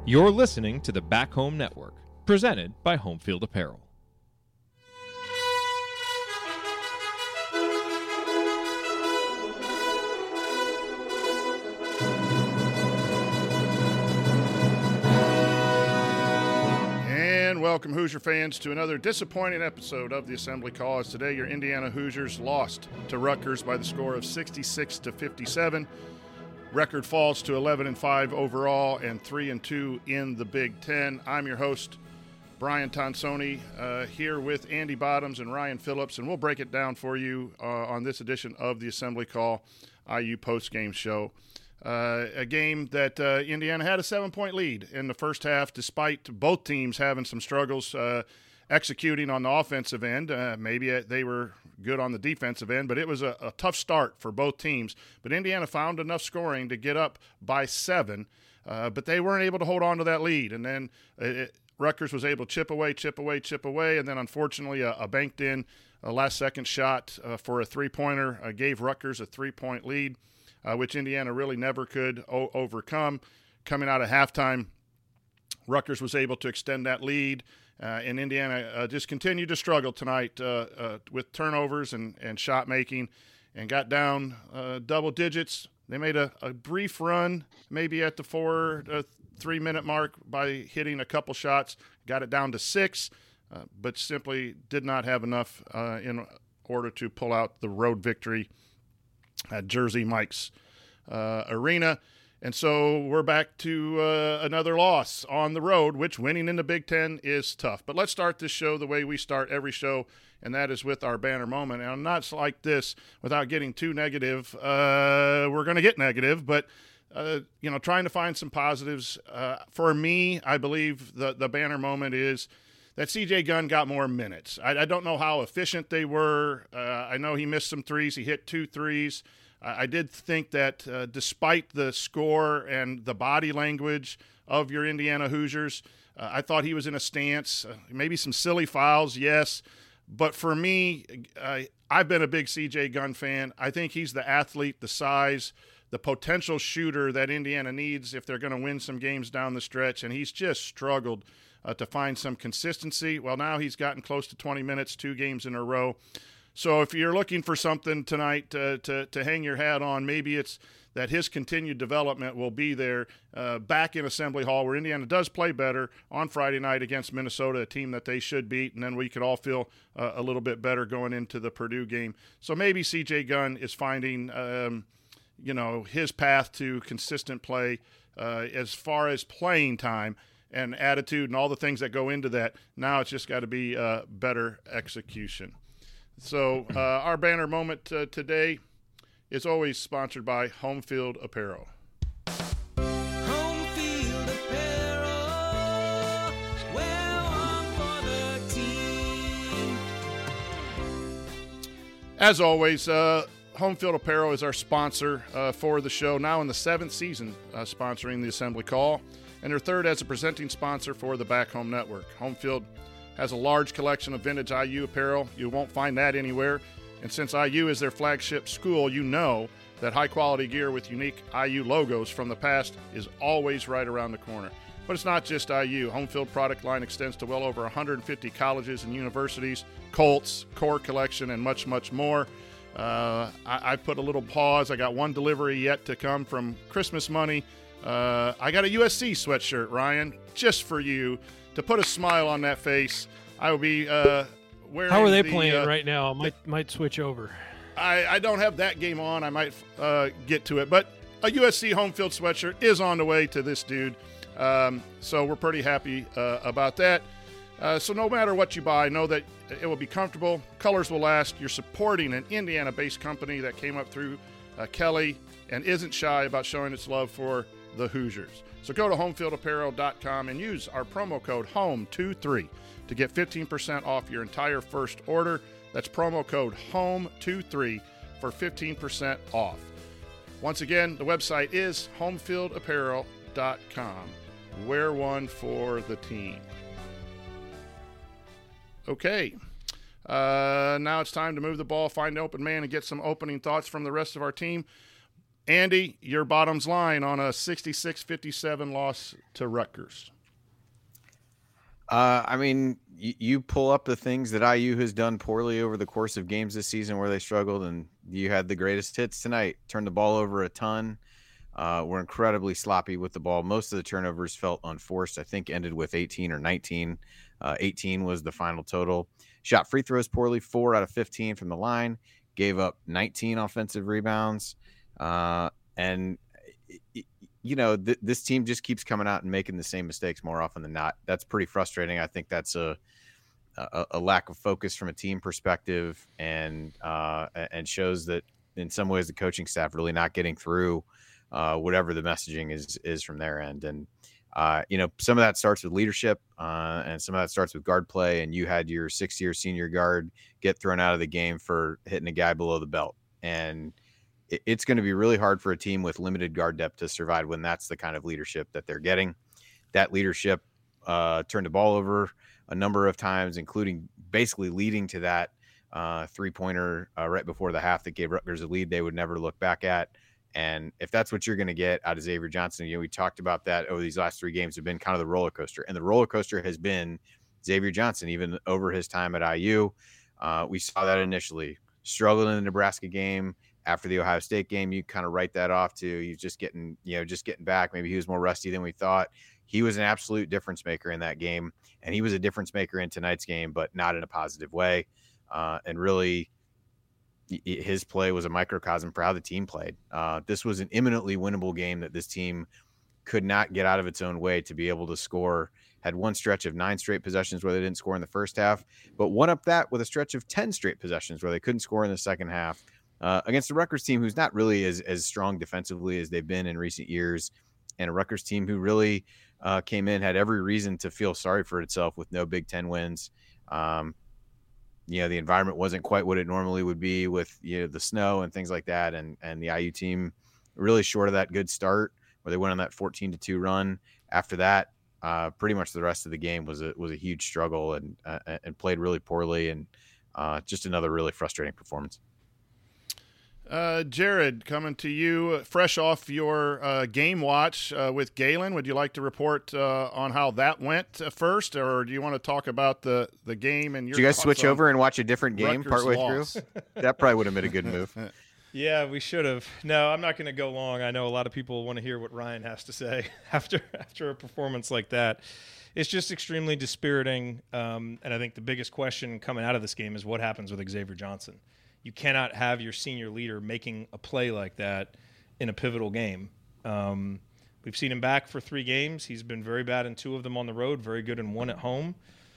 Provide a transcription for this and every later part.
You're listening to the Back Home Network, presented by Homefield Apparel. And welcome, Hoosier fans, to another disappointing episode of the Assembly Call. As today, your Indiana Hoosiers lost to Rutgers by the score of 66-57. Record falls to 11-5 overall and 3-2 in the Big Ten. I'm your host, Brian Tonsoni, here with Andy Bottoms and Ryan Phillips, and we'll break it down for you on this edition of the Assembly Call IU postgame show. A game that Indiana had a 7-point lead in the first half, despite both teams having some struggles executing on the offensive end. Maybe they were good on the defensive end, but it was a tough start for both teams. But Indiana found enough scoring to get up by 7, but they weren't able to hold on to that lead. And then Rutgers was able to chip away, and then unfortunately a banked-in last-second shot for a three-pointer gave Rutgers a 3-point lead, which Indiana really never could overcome. Coming out of halftime, Rutgers was able to extend that lead. And Indiana just continued to struggle tonight with turnovers and shot making, and got down double digits. They made a brief run, maybe at the 3-minute mark, by hitting a couple shots, got it down to 6, but simply did not have enough in order to pull out the road victory at Jersey Mike's Arena. And so we're back to another loss on the road, which winning in the Big Ten is tough. But let's start this show the way we start every show, and that is with our banner moment. And not like this without getting too negative. We're going to get negative, but, trying to find some positives. For me, I believe the banner moment is that C.J. Gunn got more minutes. I don't know how efficient they were. I know he missed some threes. He hit 2 threes. I did think that despite the score and the body language of your Indiana Hoosiers, I thought he was in a stance, maybe some silly fouls, yes. But for me, I've been a big C.J. Gunn fan. I think he's the athlete, the size, the potential shooter that Indiana needs if they're going to win some games down the stretch, and he's just struggled to find some consistency. Well, now he's gotten close to 20 minutes, 2 games in a row. So if you're looking for something tonight to hang your hat on, maybe it's that his continued development will be there back in Assembly Hall, where Indiana does play better on Friday night against Minnesota, a team that they should beat, and then we could all feel a little bit better going into the Purdue game. So maybe C.J. Gunn is finding, his path to consistent play as far as playing time and attitude and all the things that go into that. Now it's just got to be better execution. So our banner moment today is always sponsored by Homefield Apparel. Homefield Apparel, wear one for the team. As always, Homefield Apparel is our sponsor for the show, now in the 7th season sponsoring the Assembly Call, and their 3rd as a presenting sponsor for the Back Home Network. Homefield has a large collection of vintage IU apparel. You won't find that anywhere. And since IU is their flagship school, you know that high-quality gear with unique IU logos from the past is always right around the corner. But it's not just IU. Homefield product line extends to well over 150 colleges and universities, Colts, core collection, and much, much more. I put a little pause. I got one delivery yet to come from Christmas money. I got a USC sweatshirt, Ryan, just for you. To put a smile on that face, I will be wearing. How are they playing right now? Might switch over. I don't have that game on. I might get to it, but a USC Homefield sweatshirt is on the way to this dude. So we're pretty happy about that. So no matter what you buy, know that it will be comfortable. Colors will last. You're supporting an Indiana-based company that came up through Kelly and isn't shy about showing its love for the Hoosiers. So go to homefieldapparel.com and use our promo code HOME23 to get 15% off your entire first order. That's promo code HOME23 for 15% off. Once again, the website is homefieldapparel.com. Wear one for the team. Okay. Now it's time to move the ball, find the open man, and get some opening thoughts from the rest of our team. Andy, your bottom's line on a 66-57 loss to Rutgers. I mean, you pull up the things that IU has done poorly over the course of games this season where they struggled, and you had the greatest hits tonight. Turned the ball over a ton. Were incredibly sloppy with the ball. Most of the turnovers felt unforced. I think ended with 18 or 19. 18 was the final total. Shot free throws poorly, 4 out of 15 from the line. Gave up 19 offensive rebounds. And this team just keeps coming out and making the same mistakes more often than not. That's pretty frustrating. I think that's a lack of focus from a team perspective, and shows that in some ways the coaching staff really not getting through whatever the messaging is from their end. And some of that starts with leadership, and some of that starts with guard play. And you had your 6-year senior guard get thrown out of the game for hitting a guy below the belt, and it's going to be really hard for a team with limited guard depth to survive when that's the kind of leadership that they're getting. That leadership turned the ball over a number of times, including basically leading to that three-pointer right before the half that gave Rutgers a lead they would never look back at. And if that's what you're going to get out of Xavier Johnson, we talked about that over these last 3 games have been kind of the roller coaster. And the roller coaster has been Xavier Johnson, even over his time at IU. We saw that initially. Struggled in the Nebraska game. After the Ohio State game, you kind of write that off to he's just getting back. Maybe he was more rusty than we thought. He was an absolute difference maker in that game, and he was a difference maker in tonight's game, but not in a positive way. And really, his play was a microcosm for how the team played. This was an imminently winnable game that this team could not get out of its own way to be able to score. Had one stretch of 9 straight possessions where they didn't score in the first half, but one up that with a stretch of 10 straight possessions where they couldn't score in the second half. Against the Rutgers team, who's not really as strong defensively as they've been in recent years, and a Rutgers team who really came in, had every reason to feel sorry for itself with no Big Ten wins. The environment wasn't quite what it normally would be with the snow and things like that, and the IU team really short of that good start where they went on that 14-2 run. After that, pretty much the rest of the game was a huge struggle and played really poorly, and just another really frustrating performance. Jared, coming to you fresh off your game watch with Galen. Would you like to report on how that went first, or do you want to talk about the game and your? Did you guys switch over and watch a different game Rutgers partway loss? through? That probably would have been a good move. Yeah, we should have. No, I'm not going to go long. I know a lot of people want to hear what Ryan has to say after a performance like that. It's just extremely dispiriting, and I think the biggest question coming out of this game is what happens with Xavier Johnson. You cannot have your senior leader making a play like that in a pivotal game. We've seen him back for 3 games. He's been very bad in 2 of them on the road, very good in 1 at home.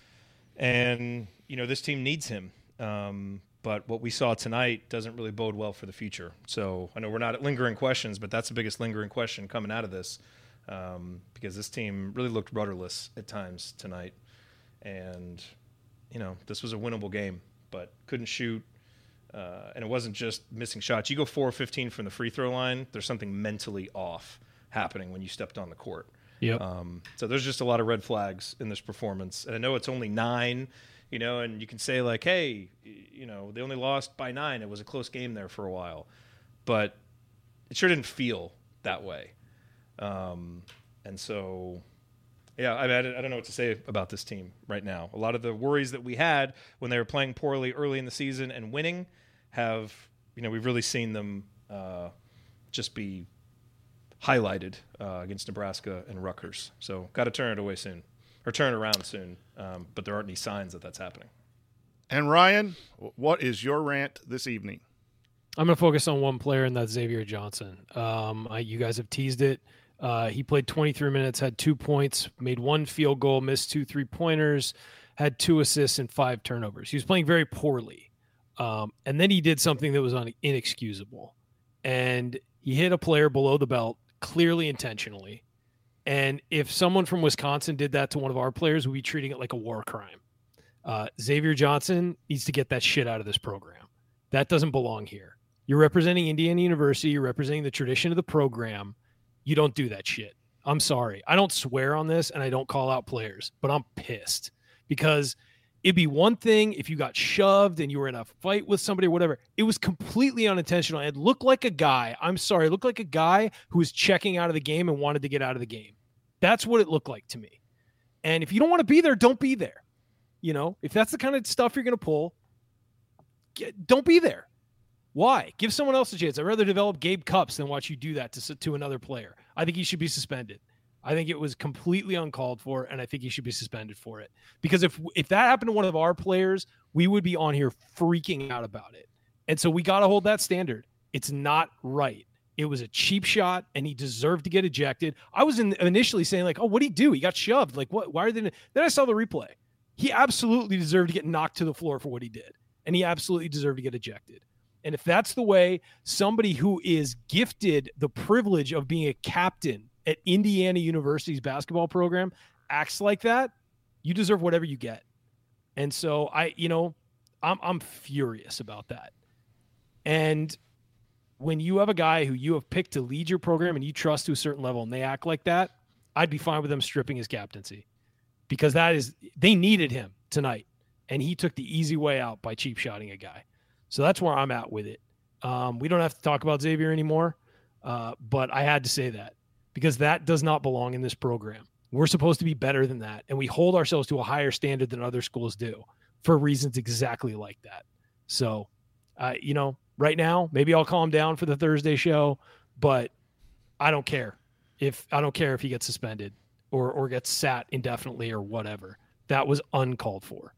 And, this team needs him. But what we saw tonight doesn't really bode well for the future. So I know we're not at lingering questions, but that's the biggest lingering question coming out of this, because this team really looked rudderless at times tonight. And, this was a winnable game, but couldn't shoot. And it wasn't just missing shots. You go 4-15 from the free throw line, there's something mentally off happening when you stepped on the court. Yep. So there's just a lot of red flags in this performance. And I know it's only 9, and you can say like, hey, they only lost by 9. It was a close game there for a while. But it sure didn't feel that way. And so, yeah, I don't know what to say about this team right now. A lot of the worries that we had when they were playing poorly early in the season and winning have, we've really seen them just be highlighted against Nebraska and Rutgers. So got to turn it around soon. But there aren't any signs that that's happening. And Ryan, what is your rant this evening? I'm going to focus on one player, and that's Xavier Johnson. You guys have teased it. He played 23 minutes, had 2 points, made 1 field goal, missed 2 3-pointers, had 2 assists and 5 turnovers. He was playing very poorly. And then he did something that was inexcusable. And he hit a player below the belt, clearly intentionally. And if someone from Wisconsin did that to one of our players, we'd be treating it like a war crime. Xavier Johnson needs to get that shit out of this program. That doesn't belong here. You're representing Indiana University. You're representing the tradition of the program. You don't do that shit. I'm sorry. I don't swear on this and I don't call out players, but I'm pissed because It'd be one thing if you got shoved and you were in a fight with somebody or whatever. It was completely unintentional. It looked like a guy, it looked like a guy who was checking out of the game and wanted to get out of the game. That's what it looked like to me. And if you don't want to be there, don't be there. You know, if that's the kind of stuff you're going to pull, don't be there. Why? Give someone else a chance. I'd rather develop Gabe Cupps than watch you do that to another player. I think he should be suspended. I think it was completely uncalled for, and I think he should be suspended for it. Because if that happened to one of our players, we would be on here freaking out about it. And so we got to hold that standard. It's not right. It was a cheap shot, and he deserved to get ejected. I was initially saying, like, oh, what'd he do? He got shoved. Like, what? Why are they? Then I saw the replay. He absolutely deserved to get knocked to the floor for what he did, and he absolutely deserved to get ejected. And if that's the way somebody who is gifted the privilege of being a captain at Indiana University's basketball program acts like that, you deserve whatever you get. And so I'm furious about that. And when you have a guy who you have picked to lead your program and you trust to a certain level and they act like that, I'd be fine with them stripping his captaincy, because they needed him tonight. And he took the easy way out by cheap shotting a guy. So that's where I'm at with it. We don't have to talk about Xavier anymore, but I had to say that, because that does not belong in this program. We're supposed to be better than that, and we hold ourselves to a higher standard than other schools do for reasons exactly like that. So, right now, maybe I'll calm down for the Thursday show, but I don't care if he gets suspended or gets sat indefinitely or whatever. That was uncalled for.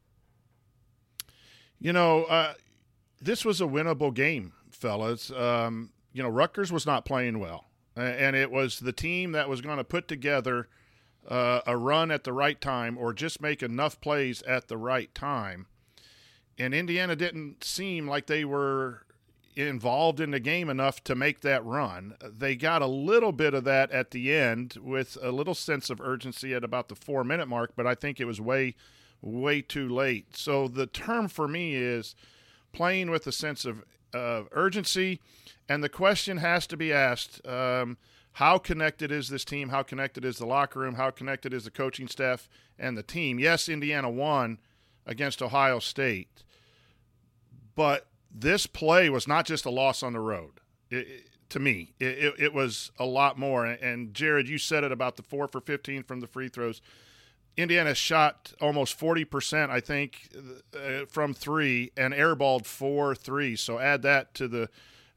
This was a winnable game, fellas. Rutgers was not playing well, and it was the team that was going to put together a run at the right time or just make enough plays at the right time. And Indiana didn't seem like they were involved in the game enough to make that run. They got a little bit of that at the end with a little sense of urgency at about the 4-minute mark, but I think it was way, way too late. So the term for me is playing with a sense of urgency, and the question has to be asked, how connected is this team? How connected is the locker room? How connected is the coaching staff and the team? Yes, Indiana won against Ohio State, but this play was not just a loss on the road. To me, it was a lot more. And Jared, you said it about the 4 for 15 from the free throws. Indiana shot almost 40%, I think, from three, and airballed 4 threes. So add that to the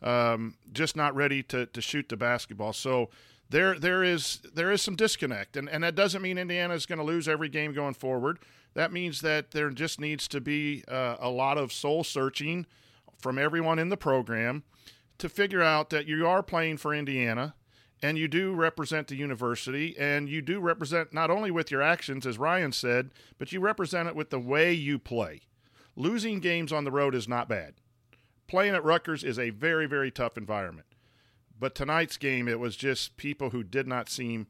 just not ready to shoot the basketball. So there is some disconnect, and that doesn't mean Indiana is going to lose every game going forward. That means that there just needs to be a lot of soul searching from everyone in the program to figure out that you are playing for Indiana, and you do represent the university, and you do represent not only with your actions, as Ryan said, but you represent it with the way you play. Losing games on the road is not bad. Playing at Rutgers is a very, very tough environment. But tonight's game, it was just people who did not seem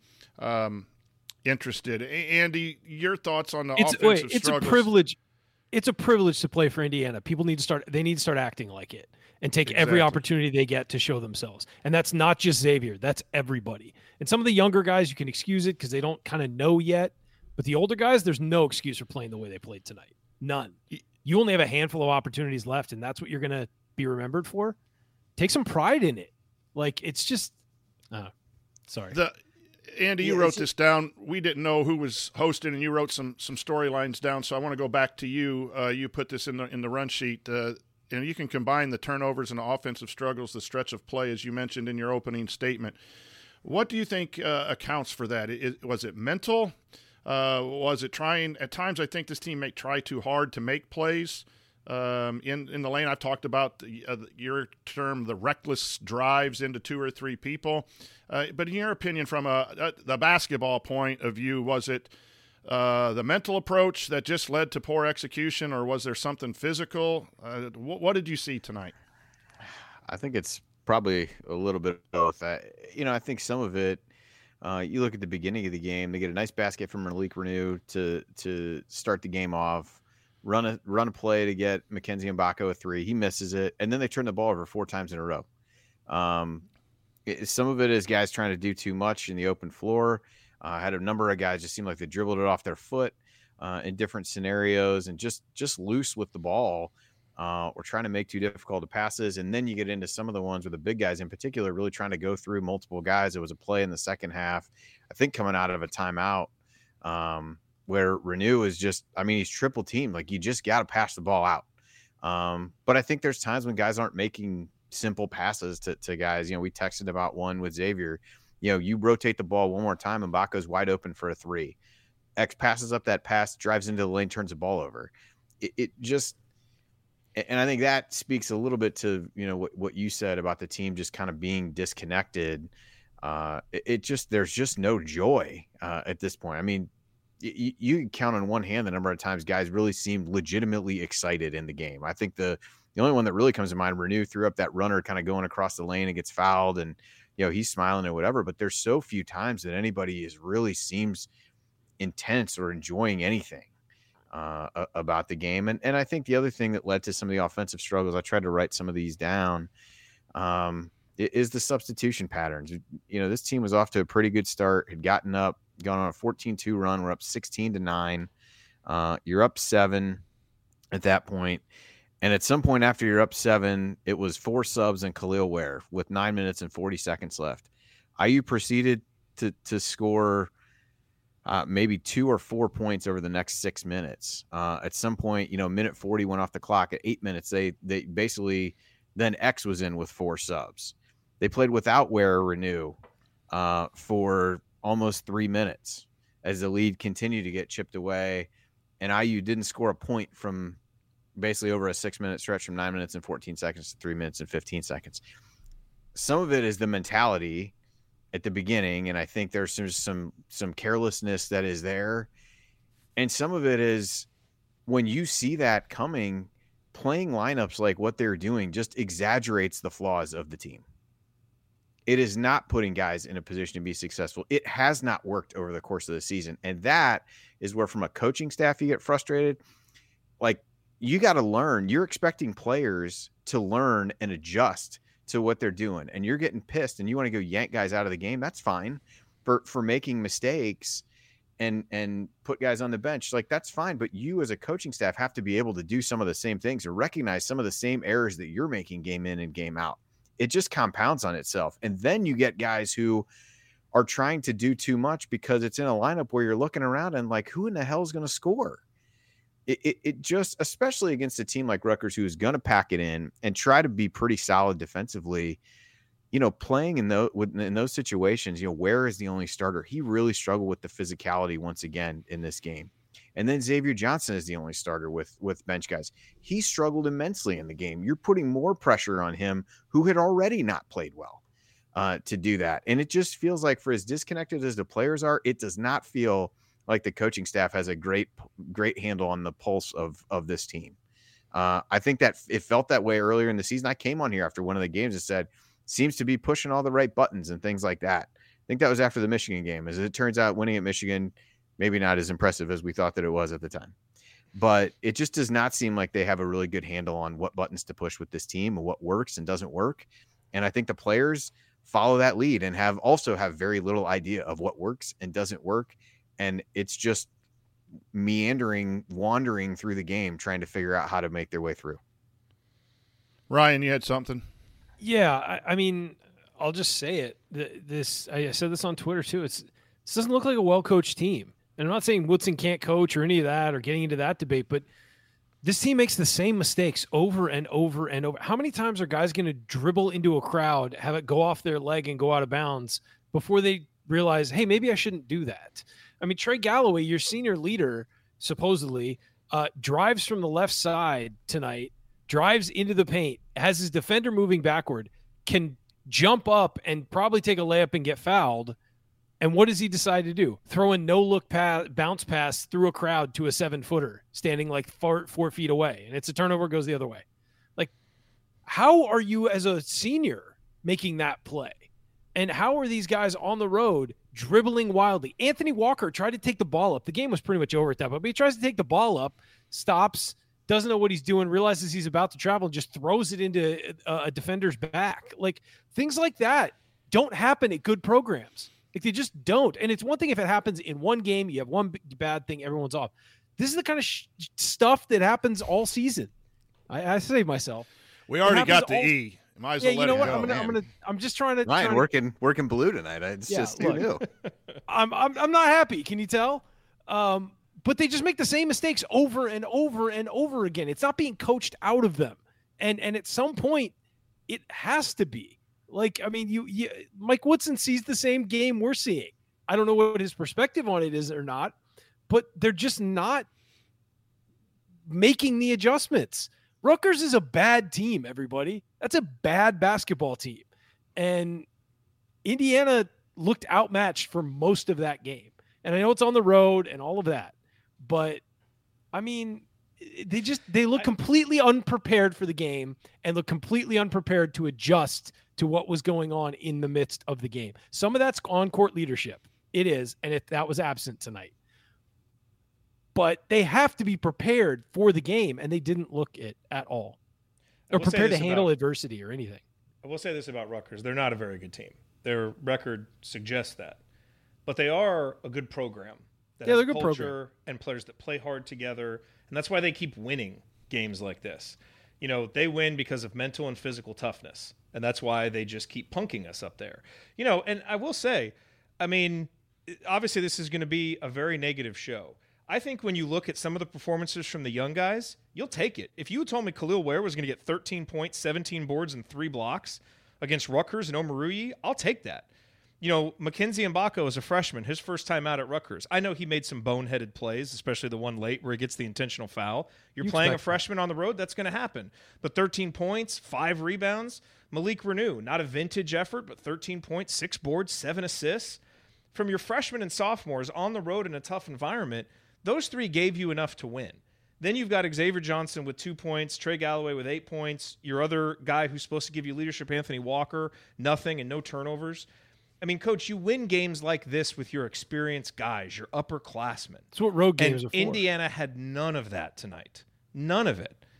interested. Andy, your thoughts on the offensive struggles? It's a privilege. It's a privilege to play for Indiana. People need to start acting like it and take every opportunity they get to show themselves. And that's not just Xavier. That's everybody. And some of the younger guys, you can excuse it because they don't kind of know yet. But the older guys, there's no excuse for playing the way they played tonight. None. You only have a handful of opportunities left, and that's what you're going to be remembered for. Take some pride in it. Like, it's just sorry. Andy, you wrote this down. We didn't know who was hosting, and you wrote some storylines down. So I want to go back to you. You put this in the run sheet, and you can combine the turnovers and the offensive struggles, the stretch of play, as you mentioned in your opening statement. What do you think accounts for that? Was it mental? Was it trying? At times, I think this team may try too hard to make plays. In the lane, I've talked about your term, the reckless drives into 2 or 3 people. But in your opinion, from the basketball point of view, was it the mental approach that just led to poor execution, or was there something physical? What did you see tonight? I think it's probably a little bit of both. I think some of it, you look at the beginning of the game, they get a nice basket from Malik Renew to start the game off. Run a play to get Mackenzie Mbako a 3. He misses it, and then they turn the ball over 4 times in a row. Some of it is guys trying to do too much in the open floor. Had a number of guys just seemed like they dribbled it off their foot. in different scenarios and just loose with the ball. Or trying to make too difficult of passes. And then you get into some of the ones where the big guys in particular really trying to go through multiple guys. There was a play in the second half, I think coming out of a timeout, where Renew is just, I mean, he's triple teamed. Like, you just got to pass the ball out. But I think there's times when guys aren't making simple passes to guys. You know, we texted about one with Xavier. You know, you rotate the ball one more time and Baco's wide open for a 3. X passes up that pass, drives into the lane, turns the ball over. It just, and I think that speaks a little bit to, you know, what you said about the team just kind of being disconnected. There's just no joy at this point. I mean, you can count on one hand the number of times guys really seemed legitimately excited in the game. I think the only one that really comes to mind, Renew threw up that runner kind of going across the lane and gets fouled, and, you know, he's smiling or whatever. But there's so few times that anybody really seems intense or enjoying anything about the game. And I think the other thing that led to some of the offensive struggles, I tried to write some of these down, is the substitution patterns. You know, this team was off to a pretty good start, had gone on a 14-2 run. We're up 16-9. You're up 7 at that point. And at some point after you're up 7, it was 4 subs and Khalil Ware with 9 minutes and 40 seconds left. IU proceeded to score maybe 2 or 4 points over the next 6 minutes. At some point, you know, minute 40 went off the clock. At 8 minutes, they basically, then X was in with 4 subs. They played without Ware or Renew for almost 3 minutes as the lead continued to get chipped away. And IU didn't score a point from basically over a 6-minute stretch from 9 minutes and 14 seconds to 3 minutes and 15 seconds. Some of it is the mentality at the beginning, and I think there's some carelessness that is there. And some of it is when you see that coming, playing lineups like what they're doing just exaggerates the flaws of the team. It is not putting guys in a position to be successful. It has not worked over the course of the season. And that is where, from a coaching staff, you get frustrated. Like, you got to learn. You're expecting players to learn and adjust to what they're doing, and you're getting pissed and you want to go yank guys out of the game. That's fine for making mistakes and put guys on the bench. Like, that's fine. But you as a coaching staff have to be able to do some of the same things or recognize some of the same errors that you're making game in and game out. It just compounds on itself. And then you get guys who are trying to do too much because it's in a lineup where you're looking around and like, who in the hell is going to score? It just, especially against a team like Rutgers, who is going to pack it in and try to be pretty solid defensively, you know, playing in those situations, you know, Ware is the only starter. He really struggled with the physicality once again in this game. And then Xavier Johnson is the only starter with bench guys. He struggled immensely in the game. You're putting more pressure on him, who had already not played well, to do that. And it just feels like, for as disconnected as the players are, it does not feel like the coaching staff has a great handle on the pulse of this team. I think that it felt that way earlier in the season. I came on here after one of the games and said, seems to be pushing all the right buttons and things like that. I think that was after the Michigan game. As it turns out, winning at Michigan, maybe not as impressive as we thought that it was at the time. But it just does not seem like they have a really good handle on what buttons to push with this team and what works and doesn't work. And I think the players follow that lead and have very little idea of what works and doesn't work. And it's just wandering through the game, trying to figure out how to make their way through. Ryan, you had something? Yeah, I mean, I'll just say it. I said this on Twitter too. This doesn't look like a well-coached team. And I'm not saying Woodson can't coach or any of that or getting into that debate, but this team makes the same mistakes over and over and over. How many times are guys going to dribble into a crowd, have it go off their leg and go out of bounds before they realize, hey, maybe I shouldn't do that? I mean, Trey Galloway, your senior leader, supposedly, drives from the left side tonight, drives into the paint, has his defender moving backward, can jump up and probably take a layup and get fouled. And what does he decide to do? Throw a no-look bounce pass through a crowd to a 7-footer standing like 4 feet away. And it's a turnover, goes the other way. Like, how are you as a senior making that play? And how are these guys on the road dribbling wildly? Anthony Walker tried to take the ball up. The game was pretty much over at that point, but he tries to take the ball up, stops, doesn't know what he's doing, realizes he's about to travel, and just throws it into a defender's back. Like, things like that don't happen at good programs. Like, they just don't. And it's one thing if it happens in one game, you have one bad thing, everyone's off. This is the kind of stuff that happens all season. I saved myself. We already got the all... E. Might as well yeah, let you know it what? go. I'm just trying to. Ryan working blue tonight. It's just too new. I'm not happy. Can you tell? But they just make the same mistakes over and over and over again. It's not being coached out of them, and at some point, it has to be. Like, I mean, you Mike Woodson sees the same game we're seeing. I don't know what his perspective on it is or not, but they're just not making the adjustments. Rutgers is a bad team, everybody. That's a bad basketball team. And Indiana looked outmatched for most of that game. And I know it's on the road and all of that. But, I mean, they look completely unprepared for the game and look completely unprepared to adjust to what was going on in the midst of the game. Some of that's on-court leadership. It is, and that was absent tonight. But they have to be prepared for the game, and they didn't look it at all. Or prepared to handle adversity or anything. I will say this about Rutgers. They're not a very good team. Their record suggests that. But they are a good program. That has they're a good culture program. And players that play hard together. And that's why they keep winning games like this. You know, they win because of mental and physical toughness. And that's why they just keep punking us up there. You know, and I will say, I mean, obviously this is going to be a very negative show. I think when you look at some of the performances from the young guys, you'll take it. If you told me Khalil Ware was going to get 13 points, 17 boards, and 3 blocks against Rutgers and Omoruyi, I'll take that. You know, Mackenzie Mbako is a freshman, his first time out at Rutgers. I know he made some boneheaded plays, especially the one late where he gets the intentional foul. You're playing a freshman on the road, that's going to happen. But 13 points, 5 rebounds. Malik Renew, not a vintage effort, but 13 points, 6 boards, 7 assists. From your freshmen and sophomores on the road in a tough environment, those 3 gave you enough to win. Then you've got Xavier Johnson with 2 points, Trey Galloway with 8 points, your other guy who's supposed to give you leadership, Anthony Walker, nothing and no turnovers. I mean, Coach, you win games like this with your experienced guys, your upperclassmen. That's what road games are for. Indiana had none of that tonight. None of it.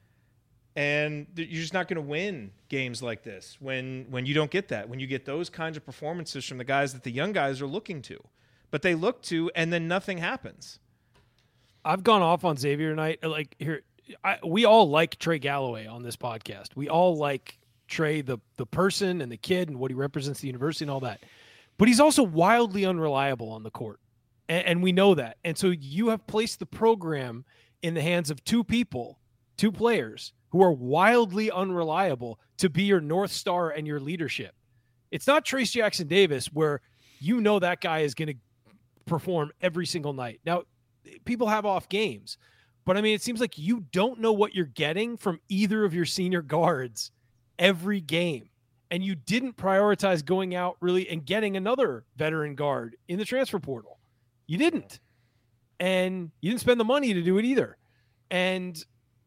And you're just not going to win games like this when you don't get that, when you get those kinds of performances from the guys that the young guys are looking to. But they look to, and then nothing happens. I've gone off on Xavier tonight. Like we all like Trey Galloway on this podcast. We all like Trey, the person and the kid and what he represents the university and all that. But he's also wildly unreliable on the court. And we know that. And so you have placed the program in the hands of 2 people, 2 players who are wildly unreliable to be your North Star and your leadership. It's not Trace Jackson Davis where you know that guy is going to perform every single night. Now, people have off games, but I mean, it seems like you don't know what you're getting from either of your senior guards every game. And you didn't prioritize going out really and getting another veteran guard in the transfer portal. You didn't. And you didn't spend the money to do it either. And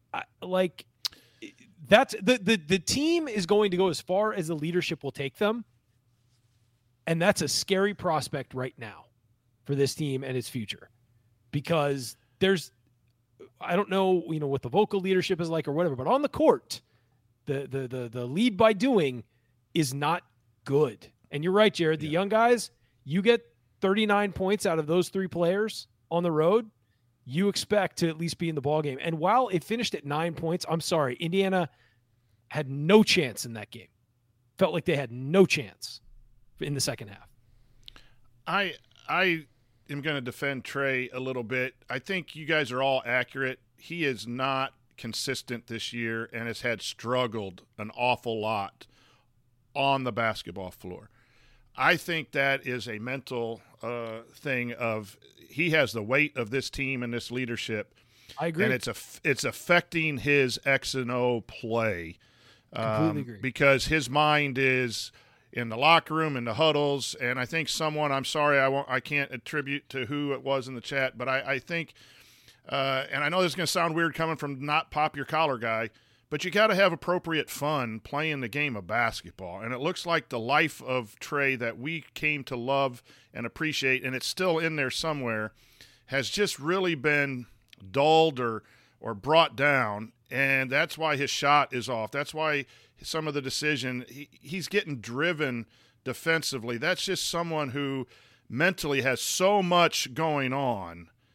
that's the team is going to go as far as the leadership will take them. And that's a scary prospect right now for this team and its future. Because I don't know, what the vocal leadership is like or whatever, but on the court, the lead by doing is not good. And you're right, Jared. The young guys, you get 39 points out of those 3 players on the road, you expect to at least be in the ballgame. And while it finished at 9 points, I'm sorry, Indiana had no chance in that game. Felt like they had no chance in the second half. I am going to defend Trey a little bit. I think you guys are all accurate. He is not consistent this year and has struggled an awful lot on the basketball floor. I think that is a mental thing of he has the weight of this team and this leadership. I agree. And it's affecting his X and O play. Completely agree. Because his mind is in the locker room, in the huddles, and I think someone, I'm sorry, I can't attribute to who it was in the chat, but I think, and I know this is going to sound weird coming from not pop your collar guy, but you got to have appropriate fun playing the game of basketball. And it looks like the life of Trey that we came to love and appreciate, and it's still in there somewhere, has just really been dulled or brought down. And that's why his shot is off. That's why some of the decision, he's getting driven defensively. That's just someone who mentally has so much going on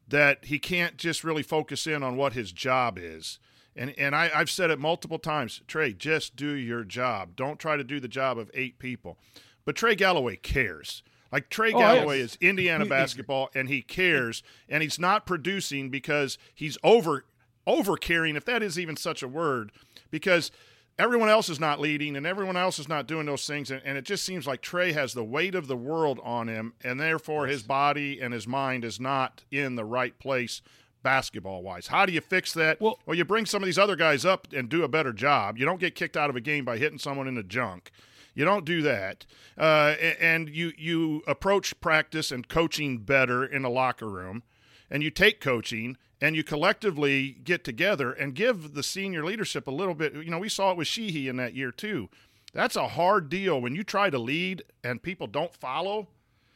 that he can't just really focus in on what his job is. And I've said it multiple times, Trey, just do your job. Don't try to do the job of 8 people. But Trey Galloway cares. Like, Trey Galloway is Indiana basketball, and he cares, and he's not producing because he's over-caring, if that is even such a word, because everyone else is not leading and everyone else is not doing those things, and it just seems like Trey has the weight of the world on him, and therefore his body and his mind is not in the right place basketball-wise. How do you fix that? Well, you bring some of these other guys up and do a better job. You don't get kicked out of a game by hitting someone in the junk. You don't do that. And you approach practice and coaching better in the locker room, and you take coaching, and you collectively get together and give the senior leadership a little bit. You know, we saw it with Sheehy in that year too. That's a hard deal when you try to lead and people don't follow.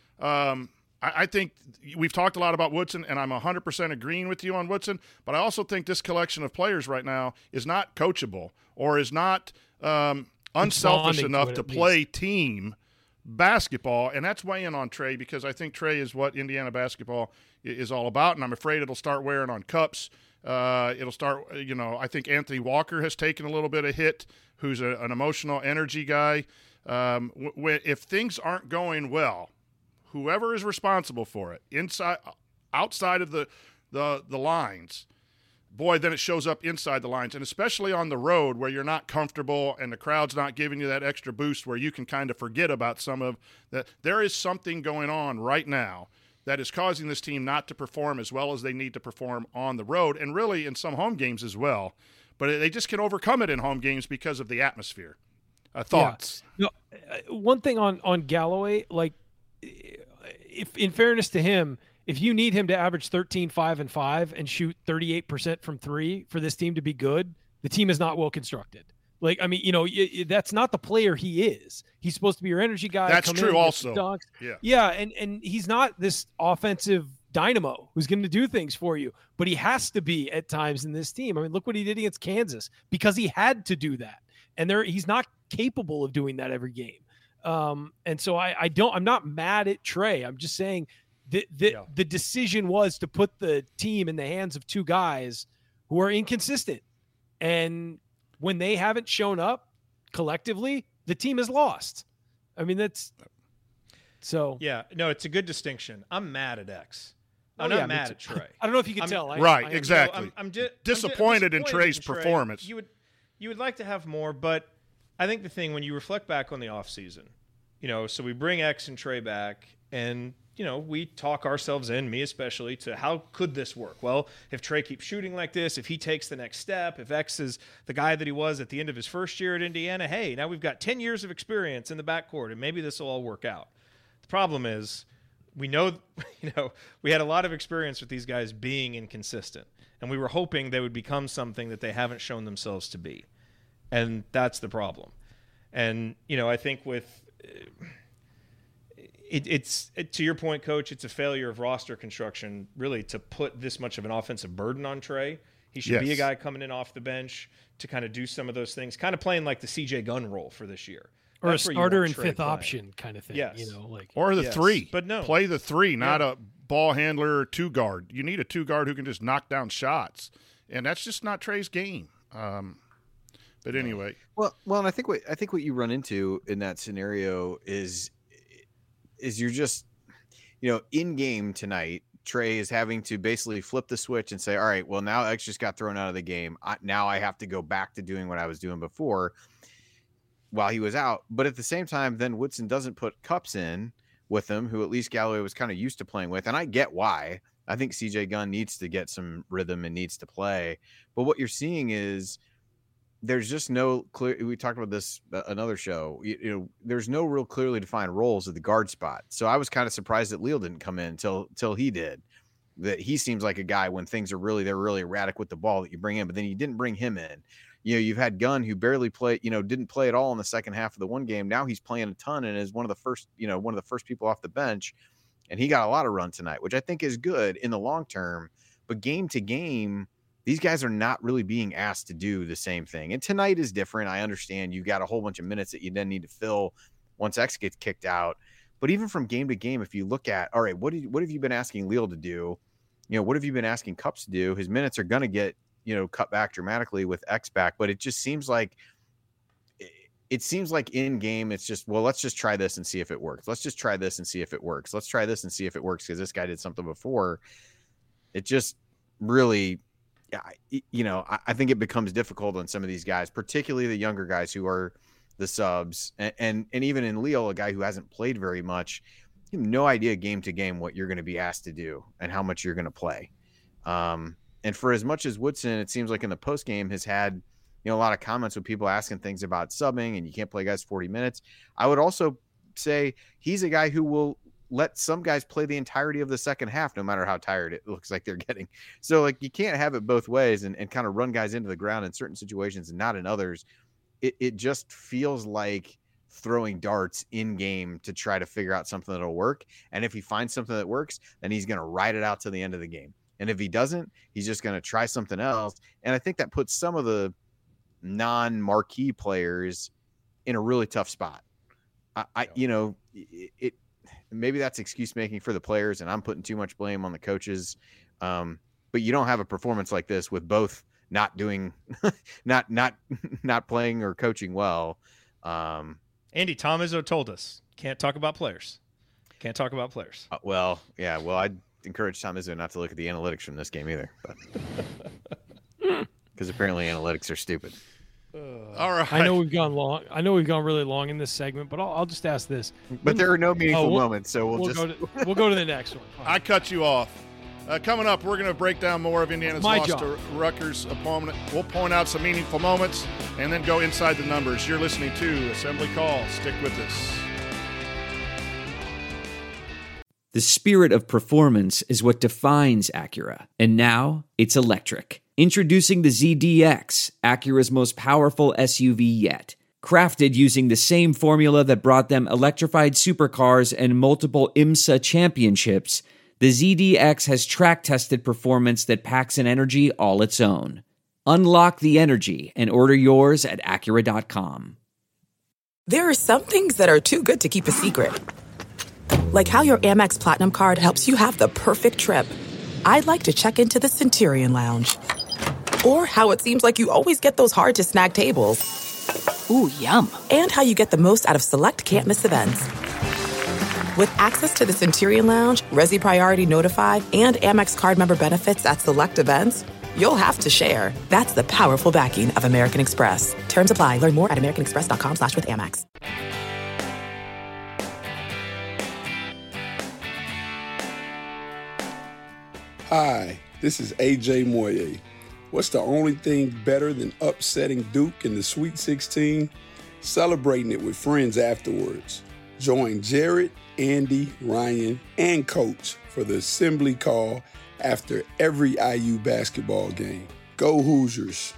I think we've talked a lot about Woodson, and I'm 100% agreeing with you on Woodson, but I also think this collection of players right now is not coachable or is not unselfish enough to play team basketball, and that's weighing on Trey, because I think Trey is what Indiana basketball is all about, and I'm afraid it'll start wearing on cups. It'll start, I think Anthony Walker has taken a little bit of hit, who's an emotional energy guy. If things aren't going well, whoever is responsible for it, outside of the lines, boy, then it shows up inside the lines, and especially on the road where you're not comfortable and the crowd's not giving you that extra boost where you can kind of forget about some of that. There is something going on right now that is causing this team not to perform as well as they need to perform on the road, and really in some home games as well. But they just can overcome it in home games because of the atmosphere. Thoughts? Yeah. No, one thing on Galloway, like, if in fairness to him, if you need him to average 13, 5, and 5 and shoot 38% from 3 for this team to be good, the team is not well constructed. Like, I mean, that's not the player he is. He's supposed to be your energy guy. That's true also. Dunks. Yeah. Yeah, and he's not this offensive dynamo who's going to do things for you, but he has to be at times in this team. I mean, look what he did against Kansas, because he had to do that. And he's not capable of doing that every game. And so I'm not mad at Trey. I'm just saying the decision was to put the team in the hands of 2 guys who are inconsistent. And when they haven't shown up collectively, the team is lost. I mean, that's so. Yeah, no, it's a good distinction. I'm mad at X. I'm not mad at Trey. I don't know if you can tell. Exactly. I'm disappointed in Trey's performance. You would like to have more, but I think the thing when you reflect back on the offseason, so we bring X and Trey back, and we talk ourselves in, me especially, to how could this work? Well, if Trey keeps shooting like this, if he takes the next step, if X is the guy that he was at the end of his first year at Indiana, hey, now we've got 10 years of experience in the backcourt, and maybe this will all work out. The problem is we know, we had a lot of experience with these guys being inconsistent, and we were hoping they would become something that they haven't shown themselves to be. And that's the problem. And, I think with it's to your point, Coach, it's a failure of roster construction, really, to put this much of an offensive burden on Trey. He should be a guy coming in off the bench to kind of do some of those things, kind of playing like the CJ Gunn role for this year. Or that's a starter and fifth option kind of thing. Yes. Or the 3. But no. Play the 3, not a ball handler or 2 guard. You need a 2 guard who can just knock down shots. And that's just not Trey's game. But anyway. Well, and I think what you run into in that scenario is you're just, in game tonight, Trey is having to basically flip the switch and say, all right, well, now X just got thrown out of the game. Now I have to go back to doing what I was doing before while he was out. But at the same time, then Woodson doesn't put Cups in with him, who at least Galloway was kind of used to playing with. And I get why. I think CJ Gunn needs to get some rhythm and needs to play. But what you're seeing is there's just no clear. We talked about this another show. There's no real clearly defined roles at the guard spot. So I was kind of surprised that Leal didn't come in till he did. That he seems like a guy when things are they're really erratic with the ball that you bring in, but then you didn't bring him in. You've had Gunn who barely played. Didn't play at all in the second half of the one game. Now he's playing a ton and is one of the first people off the bench, and he got a lot of run tonight, which I think is good in the long term. But game to game, these guys are not really being asked to do the same thing. And tonight is different. I understand you've got a whole bunch of minutes that you then need to fill once X gets kicked out. But even from game to game, if you look at, all right, what have you been asking Leal to do? what have you been asking Cups to do? His minutes are going to get, cut back dramatically with X back, but it just seems like in game, it's just, well, let's just try this and see if it works. Let's just try this and see if it works. Let's try this and see if it works because this guy did something before. It just really, I think it becomes difficult on some of these guys, particularly the younger guys who are the subs. And even in Leo, a guy who hasn't played very much, you have no idea game to game what you're going to be asked to do and how much you're going to play. And for as much as Woodson, it seems like in the post game has had, a lot of comments with people asking things about subbing and you can't play guys 40 minutes. I would also say he's a guy who will let some guys play the entirety of the second half, no matter how tired it looks like they're getting. So like, you can't have it both ways and kind of run guys into the ground in certain situations and not in others. It just feels like throwing darts in game to try to figure out something that'll work. And if he finds something that works, then he's going to ride it out to the end of the game. And if he doesn't, he's just going to try something else. And I think that puts some of the non-marquee players in a really tough spot. Maybe that's excuse making for the players and I'm putting too much blame on the coaches. But you don't have a performance like this with both not doing, not playing or coaching well. Andy, Tom Izzo told us, can't talk about players. Can't talk about players. Well, I'd encourage Tom Izzo not to look at the analytics from this game either. Because apparently analytics are stupid. All right. I know we've gone long. I know we've gone really long in this segment, but I'll just ask this. But there are no meaningful moments, so we'll go to the next one. I cut you off. Coming up, we're going to break down more of Indiana's loss to Rutgers opponent. We'll point out some meaningful moments and then go inside the numbers. You're listening to Assembly Call. Stick with us. The spirit of performance is what defines Acura, and now it's electric. Introducing the ZDX, Acura's most powerful SUV yet. Crafted using the same formula that brought them electrified supercars and multiple IMSA championships, the ZDX has track-tested performance that packs an energy all its own. Unlock the energy and order yours at Acura.com. There are some things that are too good to keep a secret. Like how your Amex Platinum card helps you have the perfect trip. I'd like to check into the Centurion Lounge. Or how it seems like you always get those hard-to-snag tables. Ooh, yum. And how you get the most out of select can't-miss events. With access to the Centurion Lounge, Resi Priority Notified, and Amex card member benefits at select events, you'll have to share. That's the powerful backing of American Express. Terms apply. Learn more at americanexpress.com/withAmex. Hi, this is AJ Moye. What's the only thing better than upsetting Duke in the Sweet 16? Celebrating it with friends afterwards. Join Jared, Andy, Ryan, and Coach for the Assembly Call after every IU basketball game. Go Hoosiers.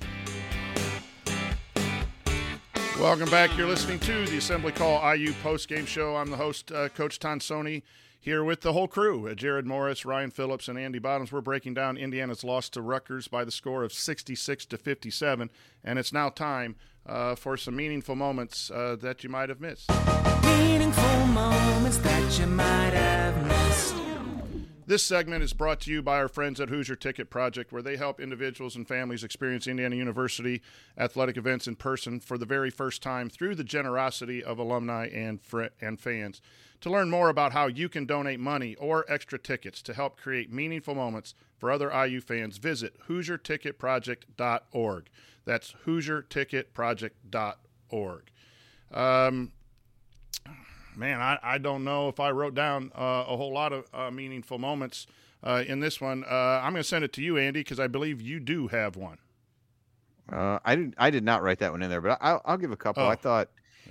Welcome back. You're listening to the Assembly Call IU post-game show. I'm the host, Coach Tonsoni, here with the whole crew, Jared Morris, Ryan Phillips, and Andy Bottoms. We're breaking down Indiana's loss to Rutgers by the score of 66-57, and it's now time for some meaningful moments that you might have missed. Meaningful moments that you might have missed. This segment is brought to you by our friends at Hoosier Ticket Project, where they help individuals and families experience Indiana University athletic events in person for the very first time through the generosity of alumni and fans. To learn more about how you can donate money or extra tickets to help create meaningful moments for other IU fans, visit HoosierTicketProject.org. That's HoosierTicketProject.org. Man, I don't know if I wrote down a whole lot of meaningful moments in this one. I'm going to send it to you, Andy, because I believe you do have one. I did not write that one in there, but I'll give a couple. I thought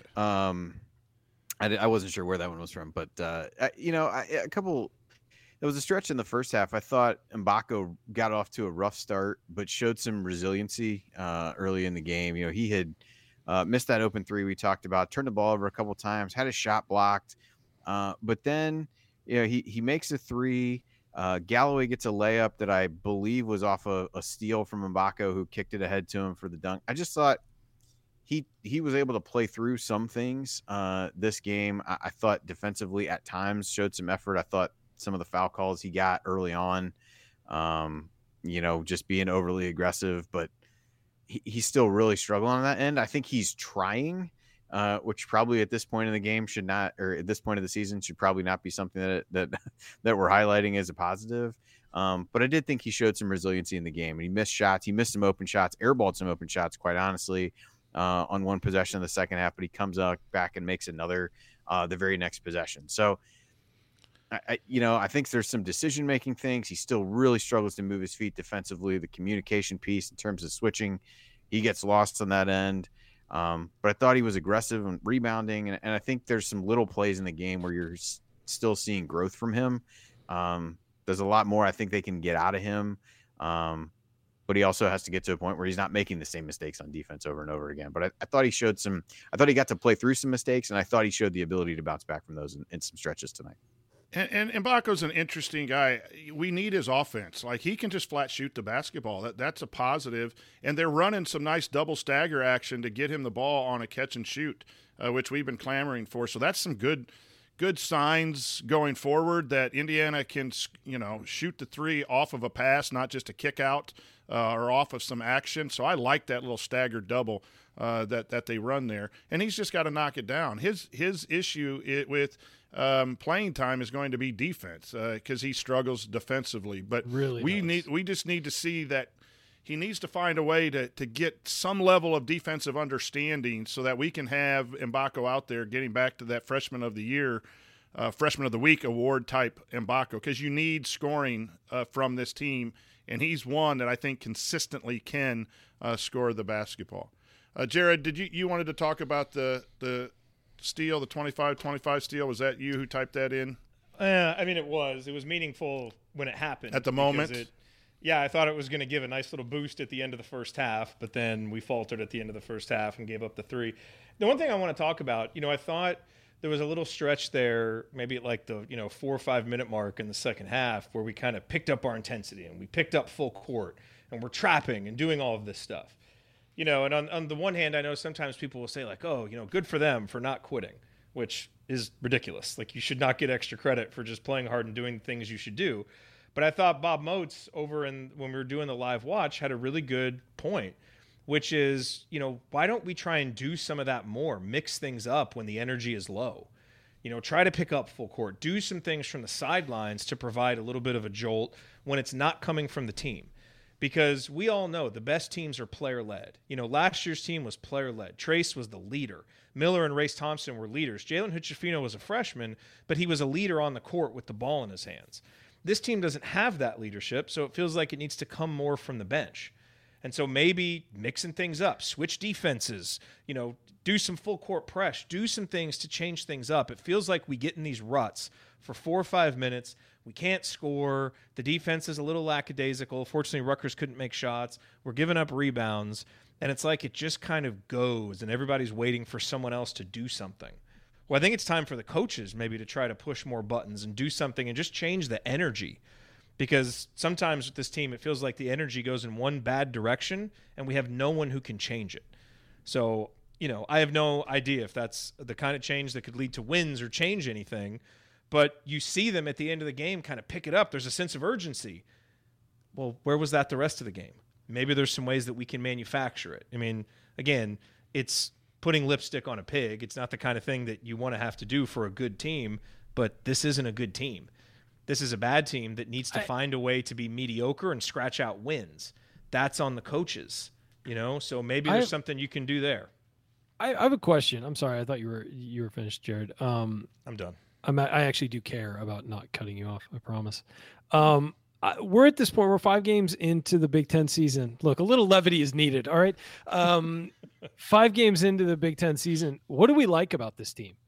I wasn't sure where that one was from, but a couple. There was a stretch in the first half. I thought Mbako got off to a rough start, but showed some resiliency early in the game. He had missed that open three we talked about, turned the ball over a couple times, had a shot blocked, but then he makes a three. Galloway gets a layup that I believe was off a steal from Mbako, who kicked it ahead to him for the dunk. I just thought he was able to play through some things this game. I thought defensively at times showed some effort. I thought some of the foul calls he got early on Just being overly aggressive, but he's still really struggling on that end. I think he's trying, which probably at this point in the game should not, or at this point of the season should probably not be something that we're highlighting as a positive. But I did think he showed some resiliency in the game, and he missed shots. He missed some open shots, airballed some open shots, quite honestly, on one possession in the second half, but he comes back and makes another the very next possession. So, I think there's some decision-making things. He still really struggles to move his feet defensively. The communication piece in terms of switching, he gets lost on that end. But I thought he was aggressive and rebounding, and I think there's some little plays in the game where you're still seeing growth from him. There's a lot more I think they can get out of him, but he also has to get to a point where he's not making the same mistakes on defense over and over again. But I thought he showed I thought he got to play through some mistakes, and I thought he showed the ability to bounce back from those in some stretches tonight. And Mbako's an interesting guy. We need his offense. Like, he can just flat shoot the basketball. That's a positive. And they're running some nice double stagger action to get him the ball on a catch and shoot, which we've been clamoring for. So that's some good signs going forward that Indiana can, shoot the three off of a pass, not just a kick out or off of some action. So I like that little staggered double that they run there. And he's just got to knock it down. His issue with playing time is going to be defense because he struggles defensively. But really we just need to see that he needs to find a way to get some level of defensive understanding so that we can have Mbako out there getting back to that freshman of the year, freshman of the week award type Mbako, because you need scoring from this team, and he's one that I think consistently can score the basketball. Jared, did you wanted to talk about the steal, the 25-25 steal? Was that you who typed that in? It was meaningful when it happened. At the moment? Yeah, I thought it was going to give a nice little boost at the end of the first half, but then we faltered at the end of the first half and gave up the three. The one thing I want to talk about, I thought there was a little stretch there, maybe at like the 4 or 5 minute mark in the second half, where we kind of picked up our intensity and we picked up full court and we're trapping and doing all of this stuff. And on the one hand, I know sometimes people will say like, oh, good for them for not quitting, which is ridiculous. Like, you should not get extra credit for just playing hard and doing the things you should do. But I thought Bob Moats when we were doing the live watch had a really good point, which is, why don't we try and do some of that more, mix things up when the energy is low, try to pick up full court, do some things from the sidelines to provide a little bit of a jolt when it's not coming from the team. Because we all know the best teams are player-led. Last year's team was player-led. Trace was the leader. Miller and Race Thompson were leaders. Jalen Hood-Schifino was a freshman, but he was a leader on the court with the ball in his hands. This team doesn't have that leadership, so it feels like it needs to come more from the bench. And so maybe mixing things up, switch defenses, do some full court press, do some things to change things up. It feels like we get in these ruts for 4 or 5 minutes. We can't score. The defense is a little lackadaisical. Fortunately, Rutgers couldn't make shots. We're giving up rebounds. And it's like it just kind of goes, and everybody's waiting for someone else to do something. Well, I think it's time for the coaches maybe to try to push more buttons and do something and just change the energy. Because sometimes with this team, it feels like the energy goes in one bad direction, and we have no one who can change it. So, I have no idea if that's the kind of change that could lead to wins or change anything. But you see them at the end of the game kind of pick it up. There's a sense of urgency. Well, where was that the rest of the game? Maybe there's some ways that we can manufacture it. Again, it's putting lipstick on a pig. It's not the kind of thing that you want to have to do for a good team, but this isn't a good team. This is a bad team that needs to find a way to be mediocre and scratch out wins. That's on the coaches, so maybe there's something you can do there. I have a question. I'm sorry. I thought you were finished, Jared. I'm done. I actually do care about not cutting you off. I promise. We're at this point. We're 5 games into the Big Ten season. Look, a little levity is needed. All right. 5 games into the Big Ten season. What do we like about this team?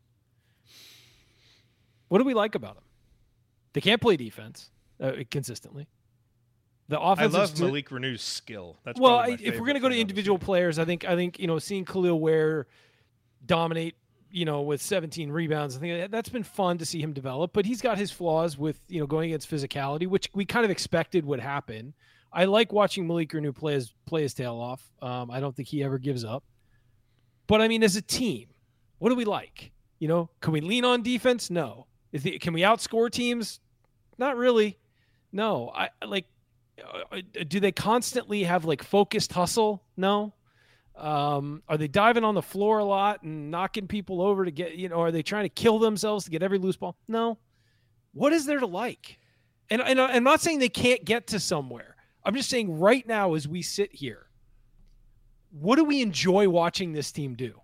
What do we like about them? They can't play defense consistently. The offense. I love Malik Renew's skill. That's if we're going to go to individual players, I think seeing Khalil Ware dominate, with 17 rebounds, I think that's been fun to see him develop. But he's got his flaws with going against physicality, which we kind of expected would happen. I like watching Malik Renew play his tail off. I don't think he ever gives up. But as a team, what do we like? Can we lean on defense? No. Can we outscore teams? Not really. No. Do they constantly have like focused hustle? No. Are they diving on the floor a lot and knocking people over to get, are they trying to kill themselves to get every loose ball? No. What is there to like? And I'm not saying they can't get to somewhere. I'm just saying right now, as we sit here, what do we enjoy watching this team do?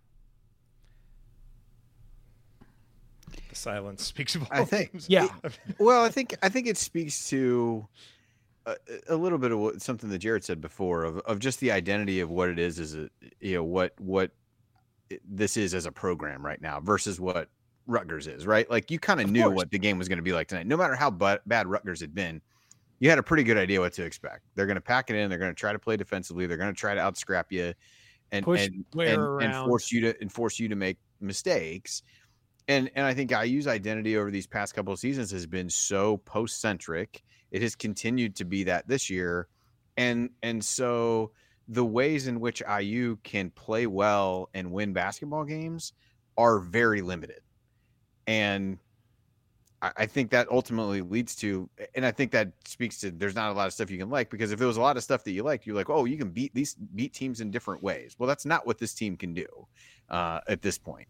The silence speaks of all I think, things. Yeah. Well, I think it speaks to a little bit of something that Jared said before of just the identity of what it is as what this is as a program right now versus what Rutgers is, right? Like you kind of knew what the game was going to be like tonight. No matter how bad Rutgers had been, you had a pretty good idea what to expect. They're going to pack it in. They're going to try to play defensively. They're going to try to out-scrap you and force you to make mistakes. And I think IU's identity over these past couple of seasons has been so post-centric. It has continued to be that this year. And so the ways in which IU can play well and win basketball games are very limited. And I think that ultimately leads to, and I think that speaks to, there's not a lot of stuff you can like, because if there was a lot of stuff that you liked, you're like, oh, you can beat teams in different ways. Well, that's not what this team can do at this point.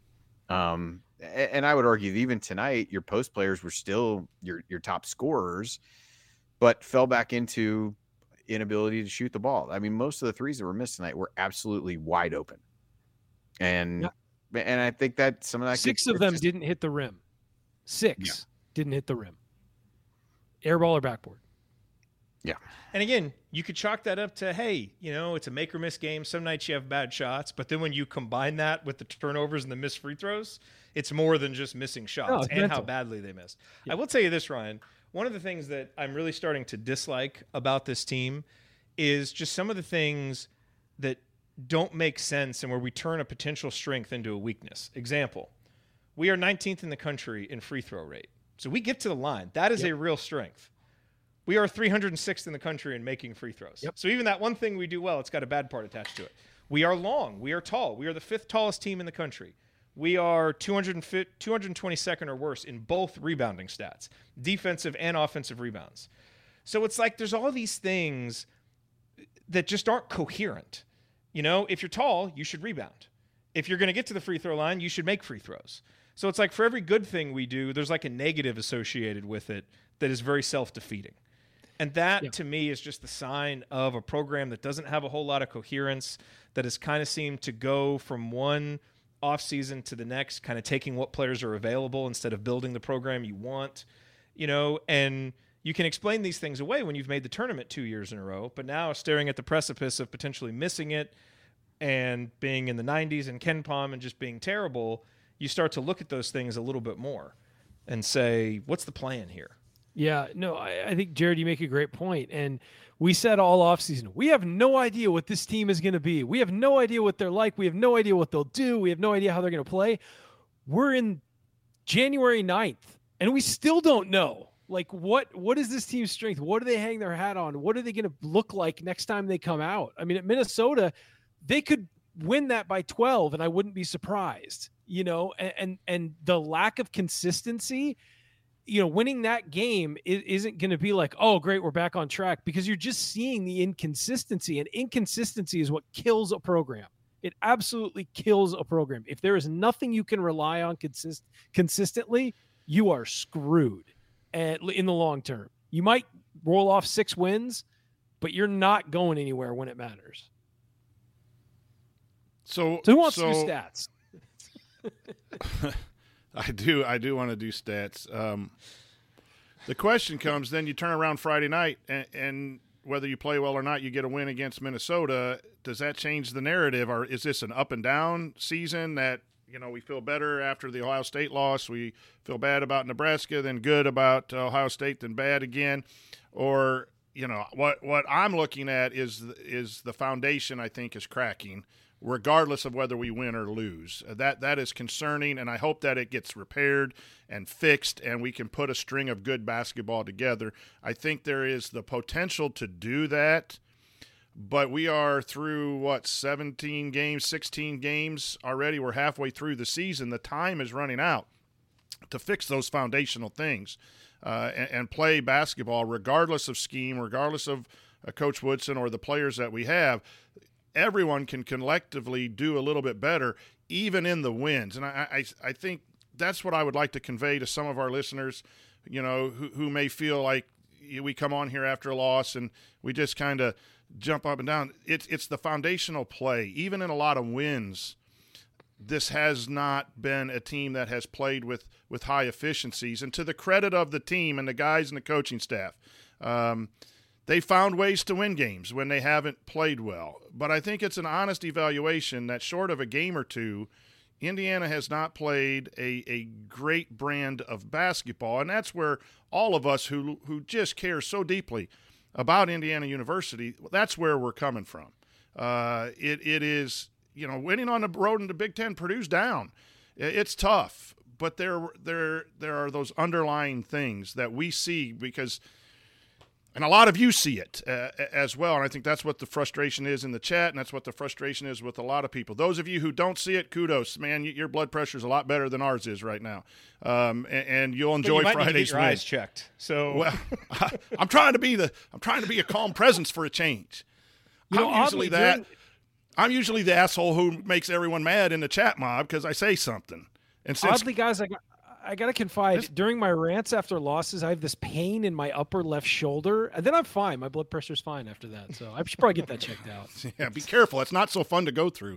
And I would argue that even tonight, your post players were still your top scorers, but fell back into inability to shoot the ball. I mean, most of the threes that were missed tonight were absolutely wide open. And I think that some of that 6 of them didn't hit the rim. 6 didn't hit the rim. Airball or backboard. Yeah. And again, you could chalk that up to, hey, it's a make or miss game. Some nights you have bad shots, but then when you combine that with the turnovers and the missed free throws, it's more than just missing shots and how badly they missed. Yeah. I will tell you this, Ryan. One of the things that I'm really starting to dislike about this team is just some of the things that don't make sense and where we turn a potential strength into a weakness. Example, we are 19th in the country in free throw rate. So we get to the line. That is a real strength. We are 306th in the country in making free throws. Yep. So even that one thing we do well, it's got a bad part attached to it. We are long. We are tall. We are the 5th tallest team in the country. We are 222nd or worse in both rebounding stats, defensive and offensive rebounds. So it's like there's all these things that just aren't coherent. If you're tall, you should rebound. If you're going to get to the free throw line, you should make free throws. So it's like for every good thing we do, there's like a negative associated with it that is very self-defeating. And that, to me, is just the sign of a program that doesn't have a whole lot of coherence, that has kind of seemed to go from one offseason to the next, kind of taking what players are available instead of building the program you want, and you can explain these things away when you've made the tournament 2 years in a row, but now staring at the precipice of potentially missing it and being in the 90s and KenPom and just being terrible, you start to look at those things a little bit more and say, what's the plan here? Yeah, no, I think, Jared, you make a great point. And we said all offseason, we have no idea what this team is going to be. We have no idea what they're like. We have no idea what they'll do. We have no idea how they're going to play. We're in January 9th, and we still don't know. Like, what is this team's strength? What do they hang their hat on? What are they going to look like next time they come out? I mean, at Minnesota, they could win that by 12, and I wouldn't be surprised, and the lack of consistency, winning that game isn't going to be like, oh, great, we're back on track, because you're just seeing the inconsistency, and inconsistency is what kills a program. It absolutely kills a program. If there is nothing you can rely on consistently, you are screwed in the long term. You might roll off 6 wins, but you're not going anywhere when it matters. So who wants to do stats? I do want to do stats. The question comes, then you turn around Friday night, and whether you play well or not, you get a win against Minnesota. Does that change the narrative, or is this an up and down season that, we feel better after the Ohio State loss, we feel bad about Nebraska, then good about Ohio State, then bad again? Or, what I'm looking at is the foundation, I think, is cracking, regardless of whether we win or lose. That is concerning, and I hope that it gets repaired and fixed and we can put a string of good basketball together. I think there is the potential to do that, but we are through, 17 games, 16 games already. We're halfway through the season. The time is running out to fix those foundational things and play basketball regardless of scheme, regardless of Coach Woodson or the players that we have, everyone can collectively do a little bit better, even in the wins. And I think that's what I would like to convey to some of our listeners, who may feel like we come on here after a loss and we just kind of jump up and down. It's the foundational play. Even in a lot of wins, this has not been a team that has played with high efficiencies. And to the credit of the team and the guys and the coaching staff, they found ways to win games when they haven't played well. But I think it's an honest evaluation that short of a game or two, Indiana has not played a great brand of basketball. And that's where all of us who just care so deeply about Indiana University, that's where we're coming from. It is, winning on the road in the Big Ten, Purdue's down. It's tough, but there are those underlying things that we see because – and a lot of you see it as well, and I think that's what the frustration is in the chat, and that's what the frustration is with a lot of people. Those of you who don't see it, kudos. Man, your blood pressure is a lot better than ours is right now, and you'll enjoy Friday's win. Your eyes checked. So, well, I'm trying to be a calm presence for a change. I'm usually the asshole who makes everyone mad in the chat mob because I say something. And since, oddly, guys, I got to confide, during my rants after losses, I have this pain in my upper left shoulder, and then I'm fine. My blood pressure's fine after that, so I should probably get that checked out. Yeah, be careful. It's not so fun to go through.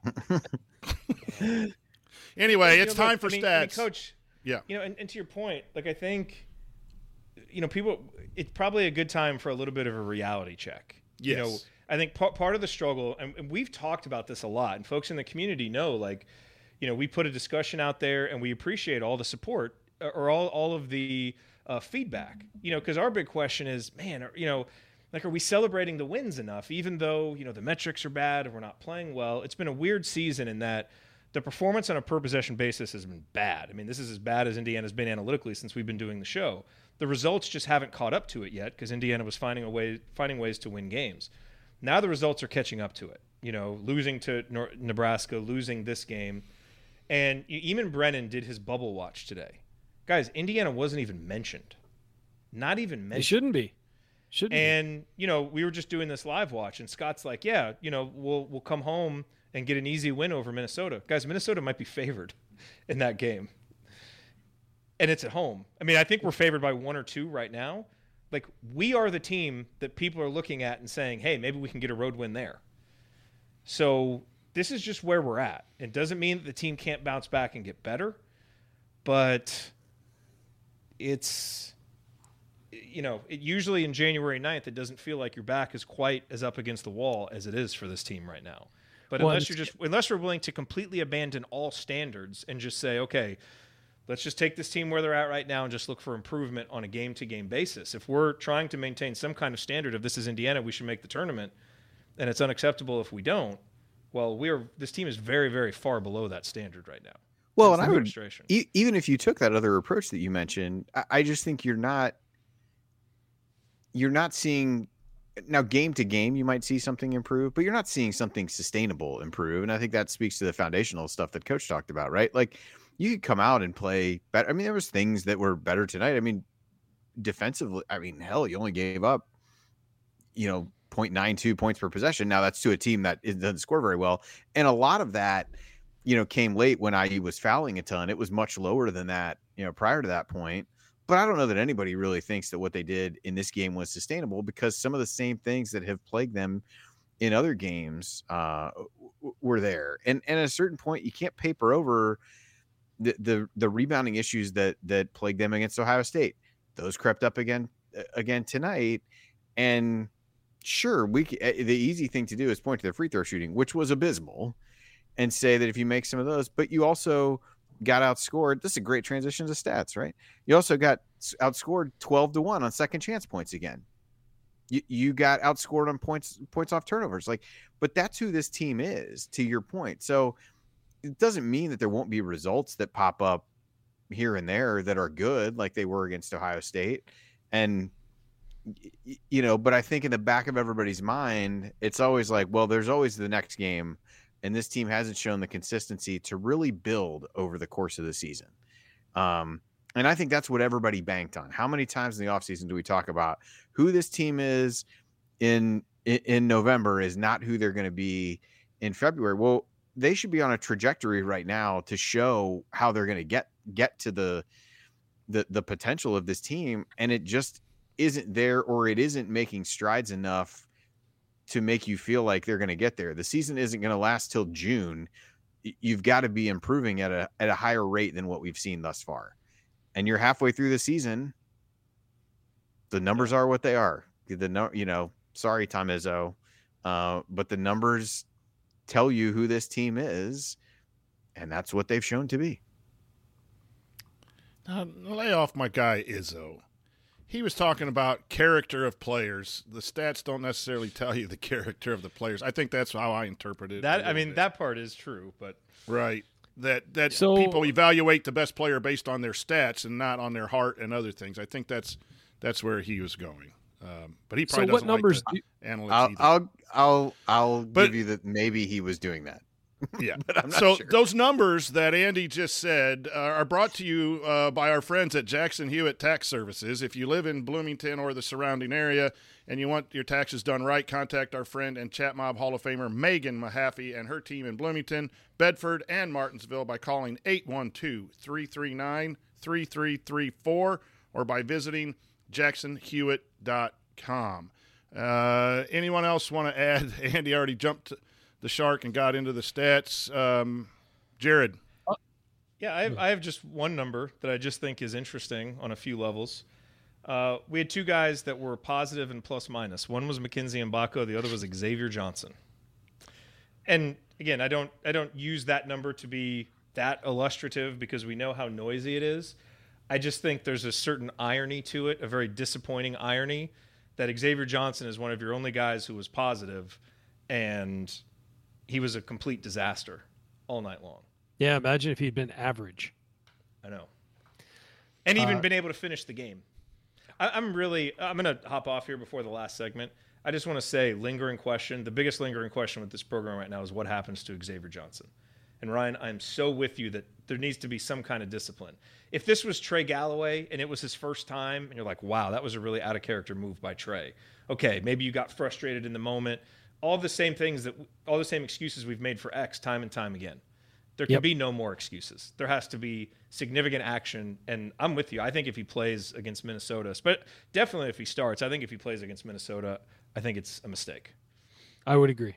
Anyway, it's time for stats. Coach, yeah. And to your point, like I think, people, it's probably a good time for a little bit of a reality check. Yes. I think part of the struggle, and we've talked about this a lot, and folks in the community know, like, we put a discussion out there, and we appreciate all the support or all of the feedback. Because our big question is, man, are we celebrating the wins enough? Even though the metrics are bad and we're not playing well, it's been a weird season in that the performance on a per possession basis has been bad. I mean, this is as bad as Indiana's been analytically since we've been doing the show. The results just haven't caught up to it yet because Indiana was finding ways to win games. Now the results are catching up to it. Losing to Nebraska, losing this game. And Eamon Brennan did his bubble watch today. Guys, Indiana wasn't even mentioned. Not even mentioned. It shouldn't be. And, we were just doing this live watch, and Scott's like, yeah, we'll come home and get an easy win over Minnesota. Guys, Minnesota might be favored in that game. And it's at home. I mean, I think we're favored by 1 or 2 right now. Like, we are the team that people are looking at and saying, hey, maybe we can get a road win there. So this is just where we're at. It doesn't mean that the team can't bounce back and get better, but it's, usually in January 9th, it doesn't feel like your back is quite as up against the wall as it is for this team right now. But unless we're willing to completely abandon all standards and just say, okay, let's just take this team where they're at right now and just look for improvement on a game-to-game basis. If we're trying to maintain some kind of standard of this is Indiana, we should make the tournament, and it's unacceptable if we don't, well, this team is very, very far below that standard right now. Well, and I would, even if you took that other approach that you mentioned, I just think you're not seeing now game to game. You might see something improve, but you're not seeing something sustainable improve. And I think that speaks to the foundational stuff that Coach talked about, right? Like you could come out and play better. I mean, there was things that were better tonight. I mean, defensively, hell, you only gave up, 0.92 points per possession. Now that's to a team that doesn't score very well. And a lot of that, came late when IU was fouling a ton. It was much lower than that, prior to that point. But I don't know that anybody really thinks that what they did in this game was sustainable because some of the same things that have plagued them in other games were there. And at a certain point, you can't paper over the rebounding issues that plagued them against Ohio State. Those crept up again tonight. And sure, the easy thing to do is point to the free throw shooting, which was abysmal, and say that if you make some of those, but you also got outscored. This is a great transition to stats, right? You also got outscored 12-1 on second chance points again. You got outscored on points off turnovers. But that's who this team is, to your point. So it doesn't mean that there won't be results that pop up here and there that are good, like they were against Ohio State. And but I think in the back of everybody's mind, it's always like, well, there's always the next game. And this team hasn't shown the consistency to really build over the course of the season. And I think that's what everybody banked on. How many times in the offseason do we talk about who this team is in November is not who they're going to be in February. Well, they should be on a trajectory right now to show how they're going to get to the potential of this team, and it just isn't there, or it isn't making strides enough to make you feel like they're going to get there. The season isn't going to last till June. You've got to be improving at a higher rate than what we've seen thus far. And you're halfway through the season. The numbers are what they are. Sorry, Tom Izzo, but the numbers tell you who this team is, and that's what they've shown to be. Lay off my guy Izzo. He was talking about character of players. The stats don't necessarily tell you the character of the players. I think that's how I interpret it. That part is true, but right. That people evaluate the best player based on their stats and not on their heart and other things. I think that's where he was going. But he probably doesn't like the analytics either. I'll give you that maybe he was doing that. Yeah. But I'm not sure. Those numbers that Andy just said are brought to you by our friends at Jackson Hewitt Tax Services. If you live in Bloomington or the surrounding area and you want your taxes done right, contact our friend and Chat Mob Hall of Famer Megan Mahaffey and her team in Bloomington, Bedford, and Martinsville by calling 812-339-3334 or by visiting jacksonhewitt.com. Anyone else want to add? Andy already jumped the shark and got into the stats. Jared. Yeah, I have just one number that I just think is interesting on a few levels. We had two guys that were positive and plus minus. One was Mackenzie Mbako, the other was Xavier Johnson. And again, I don't use that number to be that illustrative because we know how noisy it is. I just think there's a certain irony to it, a very disappointing irony, that Xavier Johnson is one of your only guys who was positive, and he was a complete disaster all night long. Yeah, imagine if he'd been average. I know. And even been able to finish the game. I'm going to hop off here before the last segment. I just want to say, lingering question, the biggest lingering question with this program right now is what happens to Xavier Johnson. And Ryan, I'm so with you that there needs to be some kind of discipline. If this was Trey Galloway and it was his first time, and you're like, wow, that was a really out-of-character move by Trey. Okay, maybe you got frustrated in the moment. All the same excuses we've made for X time and time again. There can be no more excuses. There has to be significant action, and I'm with you. I think if he plays against Minnesota, but definitely if he starts, I think if he plays against Minnesota, I think it's a mistake. I would agree.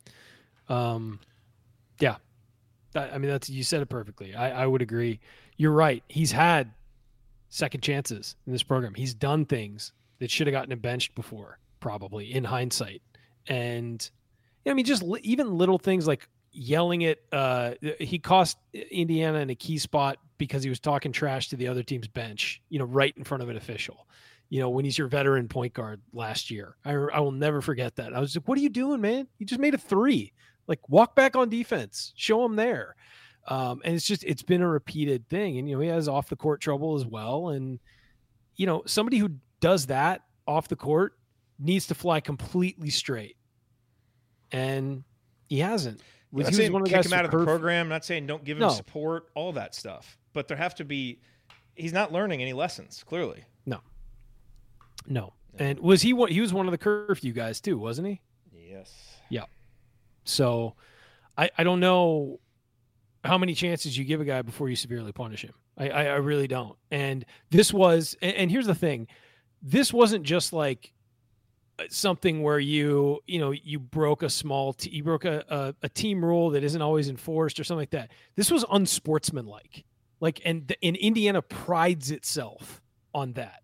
Yeah. You said it perfectly. I would agree. You're right. He's had second chances in this program. He's done things that should have gotten him benched before, probably in hindsight. And just even little things like yelling at he cost Indiana in a key spot because he was talking trash to the other team's bench, right in front of an official, when he's your veteran point guard last year. I will never forget that. I was like, what are you doing, man? You just made a 3. Like, walk back on defense, show him there. And it's been a repeated thing. And, he has off the court trouble as well. And, somebody who does that off the court needs to fly completely straight. And he hasn't. I'm not saying kick him out of the program. I'm not saying don't give him support, all that stuff. But there have to be – he's not learning any lessons, clearly. No. And he was one of the curfew guys too, wasn't he? Yes. Yeah. So I don't know how many chances you give a guy before you severely punish him. I really don't. And this was – and here's the thing. This wasn't just like something where you broke a you broke a team rule that isn't always enforced or something like that. This was unsportsmanlike. And Indiana prides itself on that.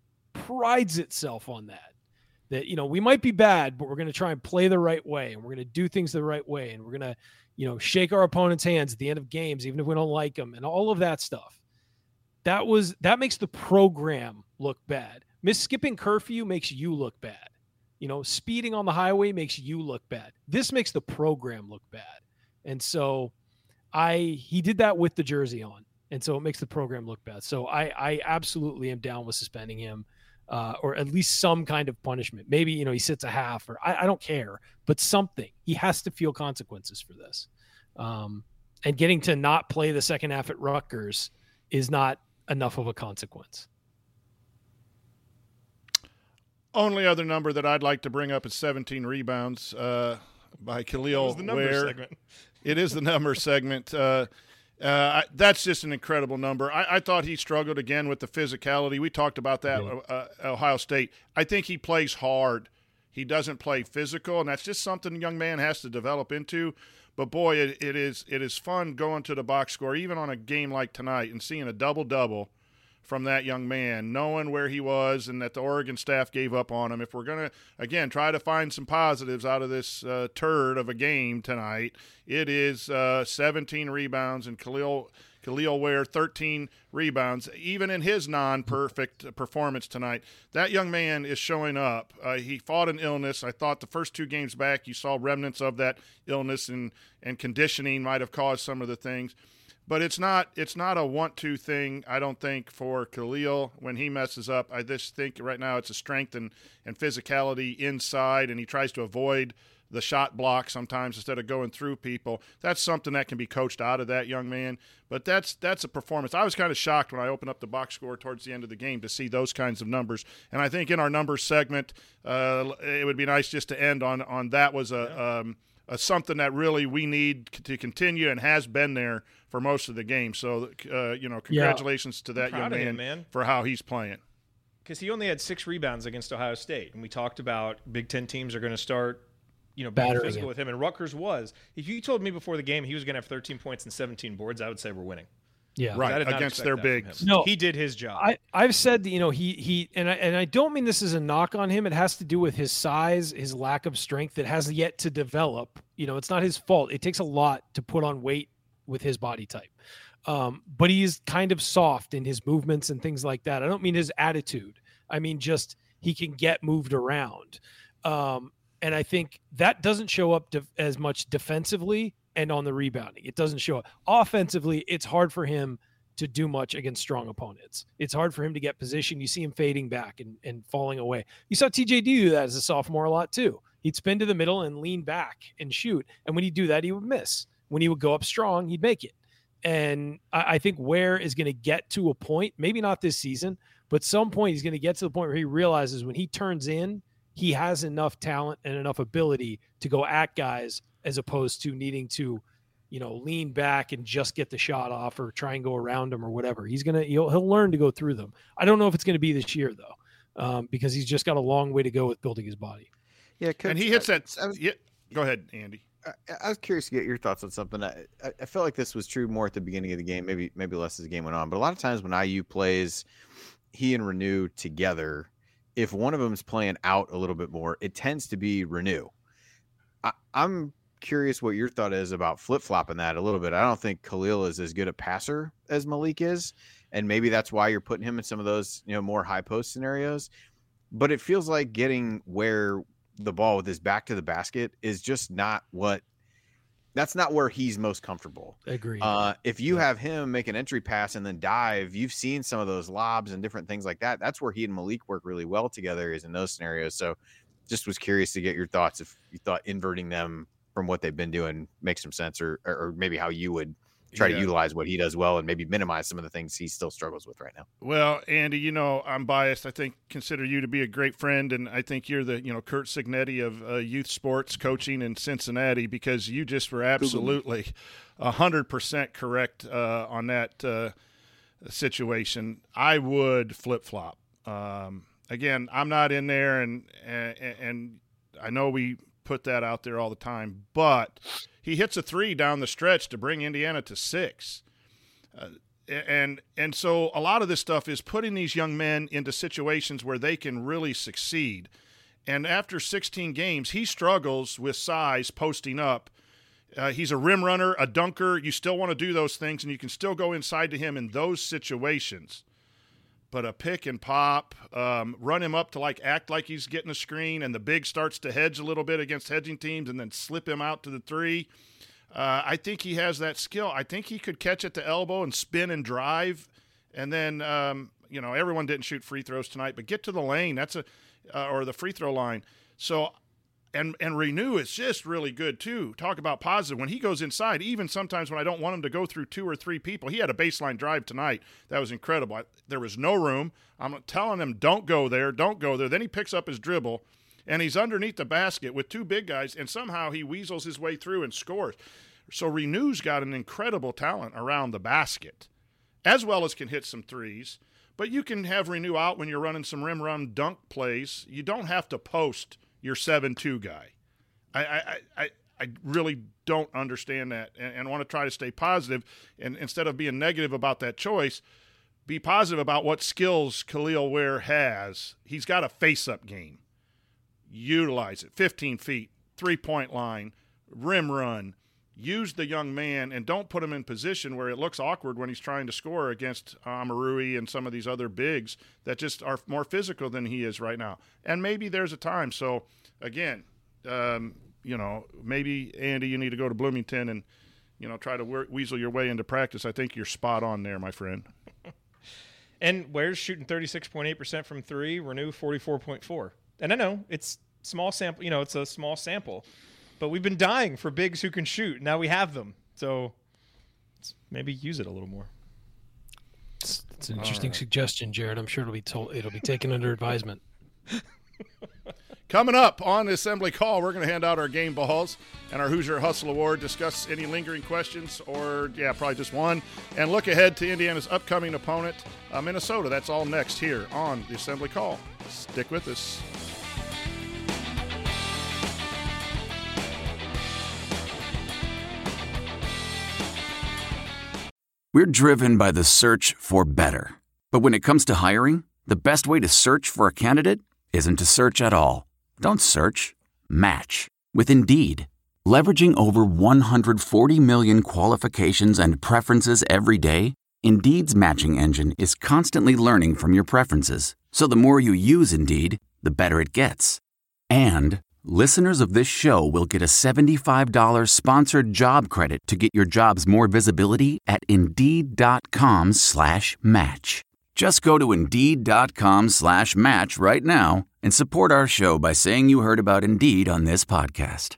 That, we might be bad, but we're going to try and play the right way, and we're going to do things the right way, and we're going to, shake our opponent's hands at the end of games, even if we don't like them, and all of that stuff. That makes the program look bad. Skipping curfew makes you look bad. Speeding on the highway makes you look bad. This makes the program look bad. And so he did that with the jersey on. And so it makes the program look bad. So I absolutely am down with suspending him. Or at least some kind of punishment. Maybe, he sits a half, or I don't care, but something. He has to feel consequences for this. And getting to not play the second half at Rutgers is not enough of a consequence. Only other number that I'd like to bring up is 17 rebounds by Khalil Ware. Segment. It is the number segment. That's just an incredible number. I thought he struggled again with the physicality. We talked about that Ohio State. I think he plays hard. He doesn't play physical, and that's just something a young man has to develop into. But, boy, it is fun going to the box score, even on a game like tonight, and seeing a double-double from that young man, knowing where he was and that the Oregon staff gave up on him. If we're going to, again, try to find some positives out of this turd of a game tonight, it is 17 rebounds and Khalil Ware 13 rebounds. Even in his non-perfect performance tonight, that young man is showing up. He fought an illness. I thought the first 2 games back you saw remnants of that illness, and conditioning might have caused some of the things. But it's not a want-to thing, I don't think, for Khalil when he messes up. I just think right now it's a strength and physicality inside, and he tries to avoid the shot block sometimes instead of going through people. That's something that can be coached out of that young man. But that's a performance. I was kind of shocked when I opened up the box score towards the end of the game to see those kinds of numbers. And I think in our numbers segment, it would be nice just to end on that was something that really we need to continue and has been there for most of the game. So, congratulations to that young man for how he's playing. Because he only had 6 rebounds against Ohio State. And we talked about Big Ten teams are going to start, being physical with him. And Rutgers was. If you told me before the game he was going to have 13 points and 17 boards, I would say we're winning. Yeah, right, against their bigs. No, he did his job. I've said that, he and I don't mean this as a knock on him. It has to do with his size, his lack of strength that has yet to develop. It's not his fault. It takes a lot to put on weight with his body type. But he's kind of soft in his movements and things like that. I don't mean his attitude. I mean just he can get moved around. And I think that doesn't show up as much defensively and on the rebounding. It doesn't show up. Offensively, it's hard for him to do much against strong opponents. It's hard for him to get position. You see him fading back and falling away. You saw TJ do that as a sophomore a lot too. He'd spin to the middle and lean back and shoot. And when he'd do that, he would miss. When he would go up strong, he'd make it. And I think Ware is going to get to a point, maybe not this season, but some point he's going to get to the point where he realizes when he turns in, he has enough talent and enough ability to go at guys as opposed to needing to, lean back and just get the shot off or try and go around them or whatever. He'll learn to go through them. I don't know if it's going to be this year though, because he's just got a long way to go with building his body. Yeah, and he hits that. Go ahead, Andy. I was curious to get your thoughts on something. I felt like this was true more at the beginning of the game, maybe less as the game went on. But a lot of times when IU plays he and Renew together, if one of them is playing out a little bit more, it tends to be Renew. I'm curious what your thought is about flip-flopping that a little bit. I don't think Khalil is as good a passer as Malik is, and maybe that's why you're putting him in some of those more high post scenarios. But it feels like getting where the ball with his back to the basket is just that's not where he's most comfortable. Agreed. If you have him make an entry pass and then dive, you've seen some of those lobs and different things like that. That's where he and Malik work really well together, is in those scenarios. So just was curious to get your thoughts if you thought inverting them from what they've been doing makes some sense, or maybe how you would try to utilize what he does well and maybe minimize some of the things he still struggles with right now. Well, Andy, I'm biased. I consider you to be a great friend, and I think you're the Kurt Signetti of youth sports coaching in Cincinnati, because you just were absolutely 100% correct on that situation. I would flip-flop. Again, I'm not in there, and I know we put that out there all the time, but he hits a 3 down the stretch to bring Indiana to 6. And so a lot of this stuff is putting these young men into situations where they can really succeed. And after 16 games, he struggles with size posting up. He's a rim runner, a dunker. You still want to do those things, and you can still go inside to him in those situations. But a pick and pop, run him up to act like he's getting a screen, and the big starts to hedge a little bit against hedging teams and then slip him out to the 3. I think he has that skill. I think he could catch at the elbow and spin and drive. And then, everyone didn't shoot free throws tonight, but get to the lane. That's or the free throw line. So And Renew is just really good, too. Talk about positive. When he goes inside, even sometimes when I don't want him to go through 2 or 3 people, he had a baseline drive tonight that was incredible. There was no room. I'm telling him, don't go there, don't go there. Then he picks up his dribble, and he's underneath the basket with 2 big guys, and somehow he weasels his way through and scores. So Renew's got an incredible talent around the basket, as well as can hit some threes. But you can have Renew out when you're running some rim run dunk plays. You don't have to post your 7-2 guy. I really don't understand that and want to try to stay positive. And instead of being negative about that choice, be positive about what skills Khalil Ware has. He's got a face-up game. Utilize it. 15 feet, 3-point line, rim run. Use the young man and don't put him in position where it looks awkward when he's trying to score against Amarui and some of these other bigs that just are more physical than he is right now. And maybe there's a time. So, again, maybe, Andy, you need to go to Bloomington and, try to weasel your way into practice. I think you're spot on there, my friend. And Ware's shooting 36.8% from 3, Renew 44.4. And I know it's small sample, it's a small sample. But we've been dying for bigs who can shoot. Now we have them. So maybe use it a little more. It's an interesting suggestion, Jared. I'm sure it'll be taken under advisement. Coming up on the Assembly Call, we're going to hand out our game balls and our Hoosier Hustle Award, discuss any lingering questions or, probably just one, and look ahead to Indiana's upcoming opponent, Minnesota. That's all next here on the Assembly Call. Stick with us. We're driven by the search for better. But when it comes to hiring, the best way to search for a candidate isn't to search at all. Don't search. Match. With Indeed. Leveraging over 140 million qualifications and preferences every day, Indeed's matching engine is constantly learning from your preferences. So the more you use Indeed, the better it gets. And listeners of this show will get a $75 sponsored job credit to get your jobs more visibility at Indeed.com/match. Just go to Indeed.com/match right now and support our show by saying you heard about Indeed on this podcast.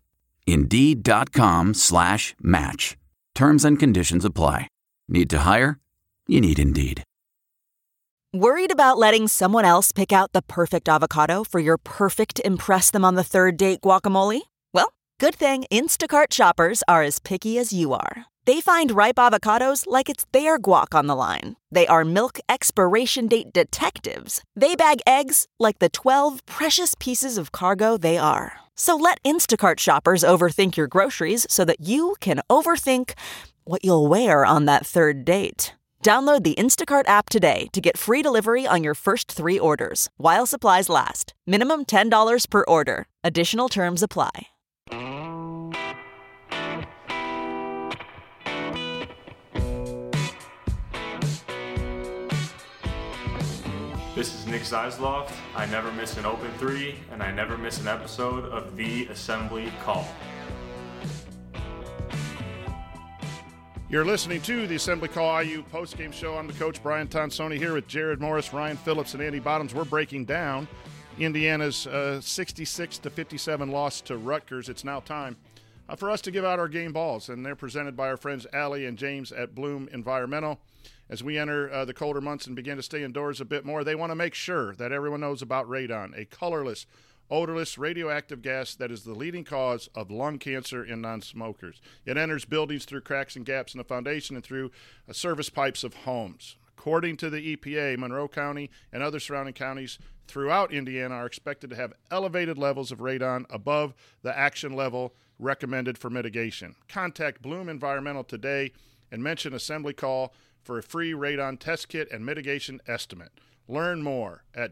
Indeed.com/match. Terms and conditions apply. Need to hire? You need Indeed. Worried about letting someone else pick out the perfect avocado for your perfect impress them on the third date guacamole? Well, good thing Instacart shoppers are as picky as you are. They find ripe avocados like it's their guac on the line. They are milk expiration date detectives. They bag eggs like the 12 precious pieces of cargo they are. So let Instacart shoppers overthink your groceries so that you can overthink what you'll wear on that third date. Download the Instacart app today to get free delivery on your first 3 orders, while supplies last. Minimum $10 per order. Additional terms apply. This is Nick Zeisloft. I never miss an open 3, and I never miss an episode of The Assembly Call. You're listening to the Assembly Call IU postgame show. I'm the coach, Brian Tonsoni, here with Jared Morris, Ryan Phillips, and Andy Bottoms. We're breaking down Indiana's 66-57 loss to Rutgers. It's now time for us to give out our game balls, and they're presented by our friends Allie and James at Bloom Environmental. As we enter the colder months and begin to stay indoors a bit more, they want to make sure that everyone knows about radon, a colorless, odorless radioactive gas that is the leading cause of lung cancer in non-smokers. It enters buildings through cracks and gaps in the foundation and through service pipes of homes. According to the EPA, Monroe County and other surrounding counties throughout Indiana are expected to have elevated levels of radon above the action level recommended for mitigation. Contact Bloom Environmental today and mention Assembly Call for a free radon test kit and mitigation estimate. Learn more at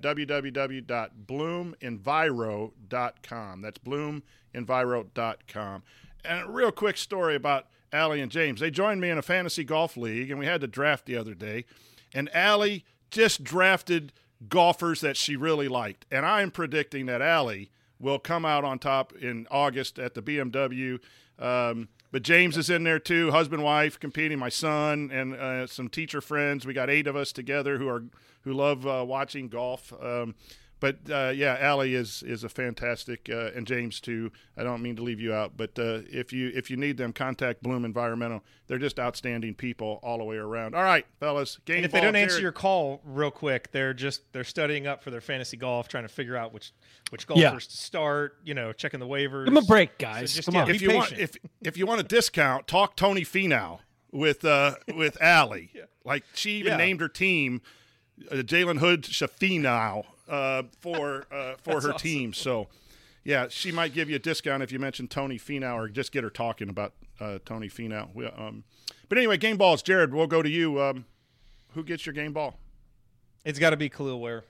www.bloomenviro.com. That's bloomenviro.com. And a real quick story about Allie and James. They joined me in a fantasy golf league, and we had to draft the other day. And Allie just drafted golfers that she really liked. And I am predicting that Allie will come out on top in August at the BMW. But James is in there too, husband, wife, competing, my son, and some teacher friends. We got 8 of us together who love watching golf. But yeah, Allie is a fantastic, and James too. I don't mean to leave you out, but if you need them, contact Bloom Environmental. They're just outstanding people all the way around. All right, fellas, game and if ball, they don't Jared. answer your call real quick, they're studying up for their fantasy golf, trying to figure out which golfers to start. Checking the waivers. Give them a break, guys. So just, Come on. If you want a discount, talk Tony Finau with Allie. Yeah. Like she even named her team Jalen Hood Shafino for her awesome. team. So, yeah, she might give you a discount if you mention Tony Finau or just get her talking about Tony Finau. But anyway, game balls. Jared, we'll go to you. Who gets your game ball? It's got to be Khalil Ware.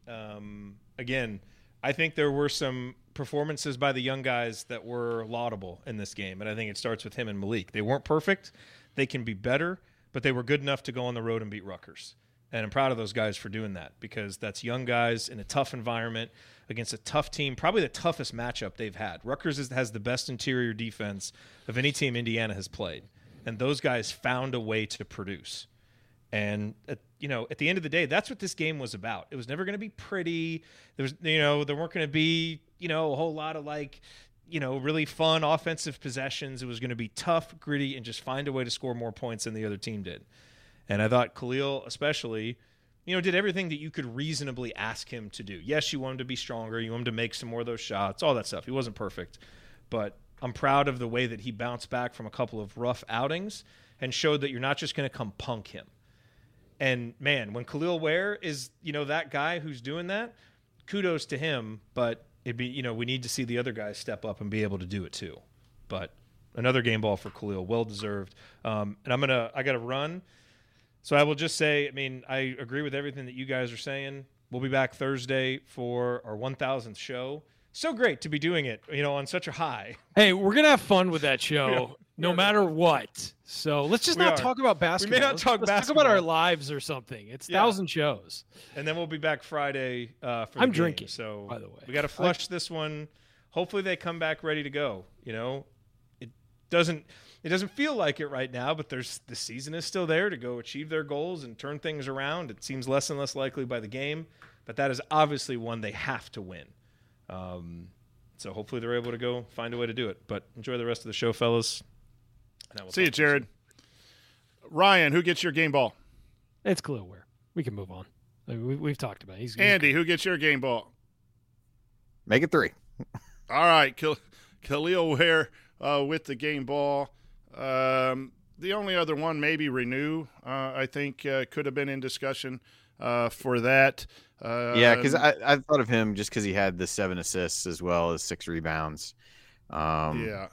Again, I think there were some performances by the young guys that were laudable in this game, and I think it starts with him and Malik. They weren't perfect. They can be better, but they were good enough to go on the road and beat Rutgers. And I'm proud of those guys for doing that because that's young guys in a tough environment against a tough team, probably the toughest matchup they've had. Rutgers has the best interior defense of any team Indiana has played, and those guys found a way to produce. And at the end of the day, that's what this game was about. It was never going to be pretty. There weren't going to be a whole lot of really fun offensive possessions. It was going to be tough, gritty, and just find a way to score more points than the other team did. And I thought Khalil especially, did everything that you could reasonably ask him to do. Yes, you want him to be stronger. You want him to make some more of those shots, all that stuff. He wasn't perfect. But I'm proud of the way that he bounced back from a couple of rough outings and showed that you're not just going to come punk him. And, man, when Khalil Ware is, that guy who's doing that, kudos to him. But it'd be, we need to see the other guys step up and be able to do it too. But another game ball for Khalil, well-deserved. And I got to run. So I will just say, I agree with everything that you guys are saying. We'll be back Thursday for our 1,000th show. So great to be doing it, on such a high. Hey, we're going to have fun with that show no matter what. So let's just not talk about basketball. We may not talk basketball. basketball. Talk about our lives or something. It's 1,000 shows. And then we'll be back Friday for the I'm game. drinking, So by the way. We got to flush this one. Hopefully they come back ready to go. It doesn't feel like it right now, but the season is still there to go achieve their goals and turn things around. It seems less and less likely by the game, but that is obviously one they have to win. So hopefully they're able to go find a way to do it. But enjoy the rest of the show, fellas. See you, Jared. Ryan, who gets your game ball? It's Khalil Ware. We can move on. We've talked about it. Andy, who gets your game ball? Make it 3. All right, Khalil Ware with the game ball. The only other one, maybe Renew, I think could have been in discussion for that. Yeah, because I thought of him just because he had the 7 assists as well as 6 rebounds. I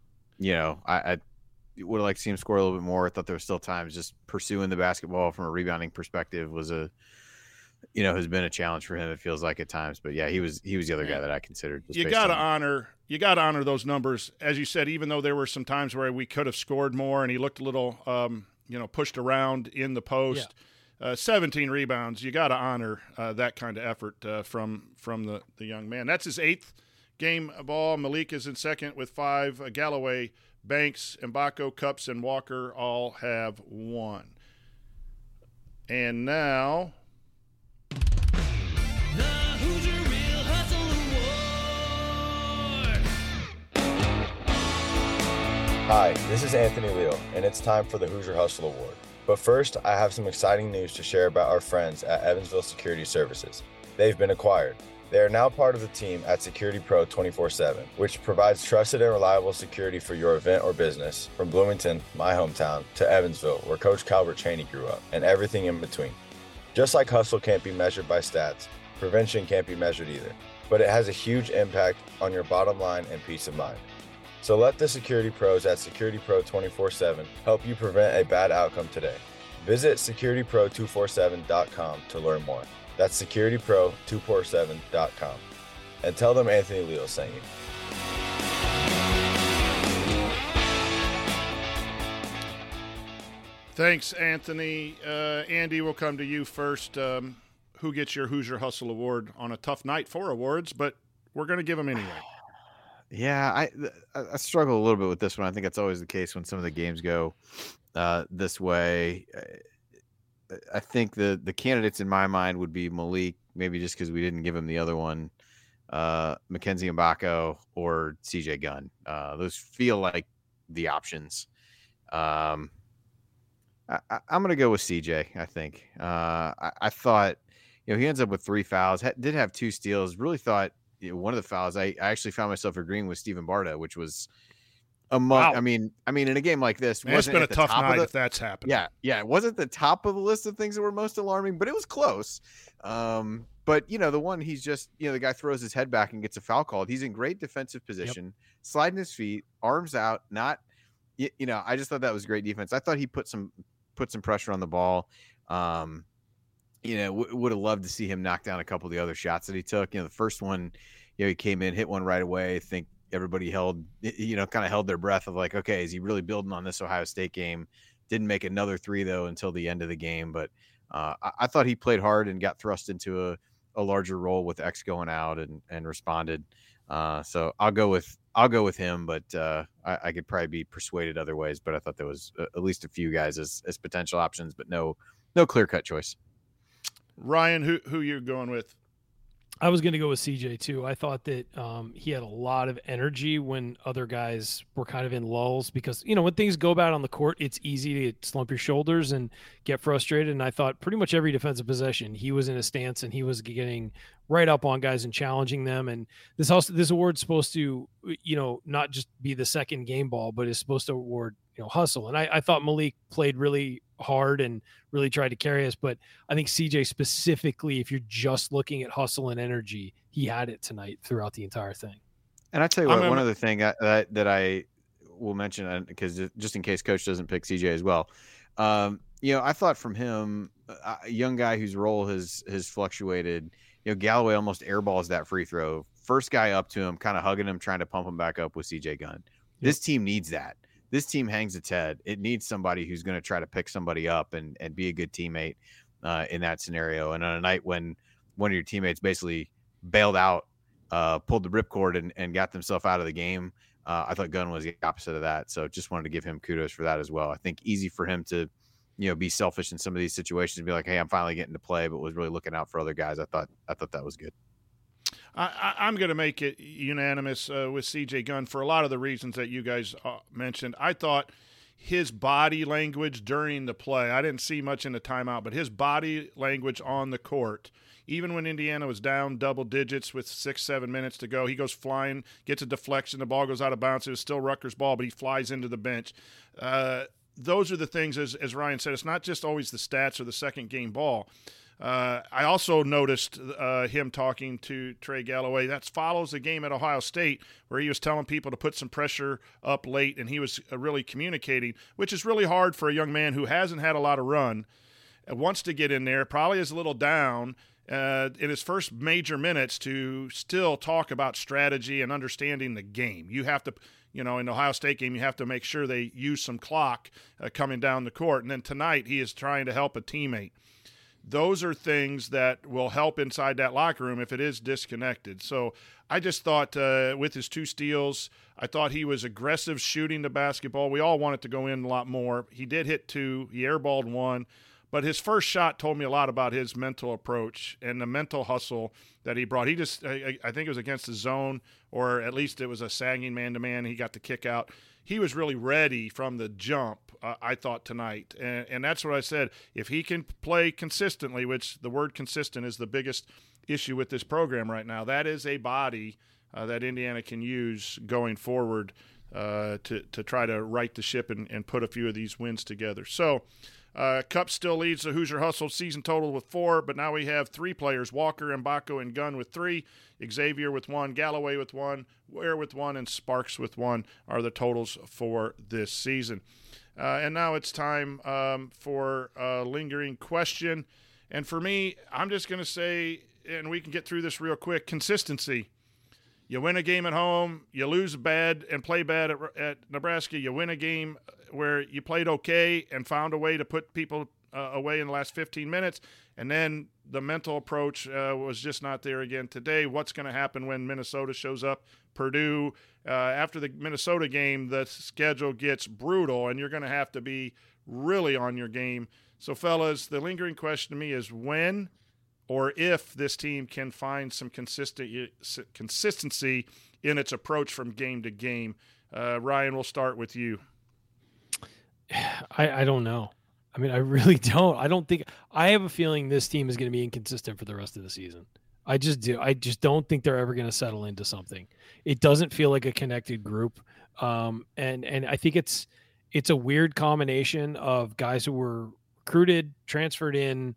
would have liked to see him score a little bit more. I thought there were still times just pursuing the basketball from a rebounding perspective was has been a challenge for him. It feels like at times, but yeah, he was the other guy that I considered. You got to honor those numbers, as you said. Even though there were some times where we could have scored more, and he looked a little, pushed around in the post. 17 rebounds. You got to honor that kind of effort from the young man. That's his 8th game ball. Malik is in second with 5. Galloway, Banks, Mbako, Cups, and Walker all have 1. And now. Hi, this is Anthony Leal, and it's time for the Hoosier Hustle Award. But first, I have some exciting news to share about our friends at Evansville Security Services. They've been acquired. They are now part of the team at Security Pro 24/7, which provides trusted and reliable security for your event or business, from Bloomington, my hometown, to Evansville, where Coach Calvert Chaney grew up, and everything in between. Just like hustle can't be measured by stats, prevention can't be measured either, but it has a huge impact on your bottom line and peace of mind. So let the security pros at Security Pro 24/7 help you prevent a bad outcome today. Visit securitypro247.com to learn more. That's securitypro247.com. And tell them Anthony Leal sent you. Thanks, Anthony. Andy, we'll come to you first. Who gets your Hoosier Hustle Award on a tough night for awards, but we're going to give them anyway. Yeah, I struggle a little bit with this one. I think that's always the case when some of the games go this way. I think the candidates in my mind would be Malik, maybe just because we didn't give him the other one, Mackenzie Mbako or CJ Gunn. Those feel like the options. I'm going to go with CJ, I think. I thought, he ends up with 3 fouls, did have 2 steals. Really thought one of the fouls, I actually found myself agreeing with Steven Barta, which was Wow. I mean, in a game like this, Man, it's been a tough night if that's happened. Yeah, it wasn't the top of the list of things that were most alarming, but it was close. But the one he's just, the guy throws his head back and gets a foul called. He's in great defensive position, sliding his feet, arms out, not, I just thought that was great defense. I thought he put some pressure on the ball. Would have loved to see him knock down a couple of the other shots that he took. The first one, he came in, hit one right away. I think everybody held their breath of like, okay, is he really building on this Ohio State game? Didn't make another 3 though until the end of the game. But I thought he played hard and got thrust into a larger role with X going out and responded. So I'll go with him, but I could probably be persuaded other ways. But I thought there was at least a few guys as potential options, but no clear-cut choice. Ryan, who you're going with? I was going to go with CJ too. I thought that he had a lot of energy when other guys were kind of in lulls because, when things go bad on the court, it's easy to slump your shoulders and get frustrated. And I thought pretty much every defensive possession, he was in a stance and he was getting right up on guys and challenging them. And this award's supposed to, not just be the second game ball, but it's supposed to award, hustle. And I thought Malik played really hard and really tried to carry us, but I think CJ specifically, if you're just looking at hustle and energy, he had it tonight throughout the entire thing. And I tell you what, one other thing that I will mention, because just in case Coach doesn't pick CJ as well, I thought from him, a young guy whose role has fluctuated. Galloway almost airballs that free throw. First guy up to him, kind of hugging him, trying to pump him back up with CJ Gunn. This team needs that. This team hangs its head. It needs somebody who's going to try to pick somebody up and be a good teammate in that scenario. And on a night when one of your teammates basically bailed out, pulled the ripcord and got themselves out of the game, I thought Gunn was the opposite of that. So just wanted to give him kudos for that as well. I think easy for him to, be selfish in some of these situations and be like, hey, I'm finally getting to play, but was really looking out for other guys. I thought that was good. I'm going to make it unanimous with CJ Gunn for a lot of the reasons that you guys mentioned. I thought his body language during the play, I didn't see much in the timeout, but his body language on the court, even when Indiana was down double digits with 6-7 minutes to go, he goes flying, gets a deflection, the ball goes out of bounds. It was still Rutgers ball, but he flies into the bench. Those are the things, as Ryan said, it's not just always the stats or the second game ball. I also noticed him talking to Trey Galloway. That follows the game at Ohio State where he was telling people to put some pressure up late, and he was really communicating, which is really hard for a young man who hasn't had a lot of run, wants to get in there, probably is a little down in his first major minutes to still talk about strategy and understanding the game. You have to – in the Ohio State game, you have to make sure they use some clock coming down the court. And then tonight he is trying to help a teammate. Those are things that will help inside that locker room if it is disconnected. So I just thought with his 2 steals, I thought he was aggressive shooting the basketball. We all want it to go in a lot more. He did hit 2. He airballed 1. But his first shot told me a lot about his mental approach and the mental hustle that he brought. He just, I think it was against the zone, or at least it was a sagging man-to-man. He got the kick out. He was really ready from the jump, I thought, tonight. And that's what I said. If he can play consistently, which the word consistent is the biggest issue with this program right now, that is a body that Indiana can use going forward to try to right the ship and put a few of these wins together. So Cup still leads the Hoosier Hustle season total with 4, but now we have 3 players, Walker, Mbako, and Gunn with 3, Xavier with 1, Galloway with 1, Ware with 1, and Sparks with 1 are the totals for this season. And now it's time for a lingering question. And for me, I'm just going to say, and we can get through this real quick, consistency. You win a game at home, you lose bad and play bad at Nebraska. You win a game where you played okay and found a way to put people away in the last 15 minutes, and then the mental approach was just not there again today. What's going to happen when Minnesota shows up? Purdue, after the Minnesota game, the schedule gets brutal, and you're going to have to be really on your game. So, fellas, the lingering question to me is when or if this team can find some consistency in its approach from game to game. Ryan, we'll start with you. I don't know. I mean, I really don't. I have a feeling this team is going to be inconsistent for the rest of the season. I just do. I just don't think they're ever going to settle into something. It doesn't feel like a connected group. And I think it's a weird combination of guys who were recruited, transferred in,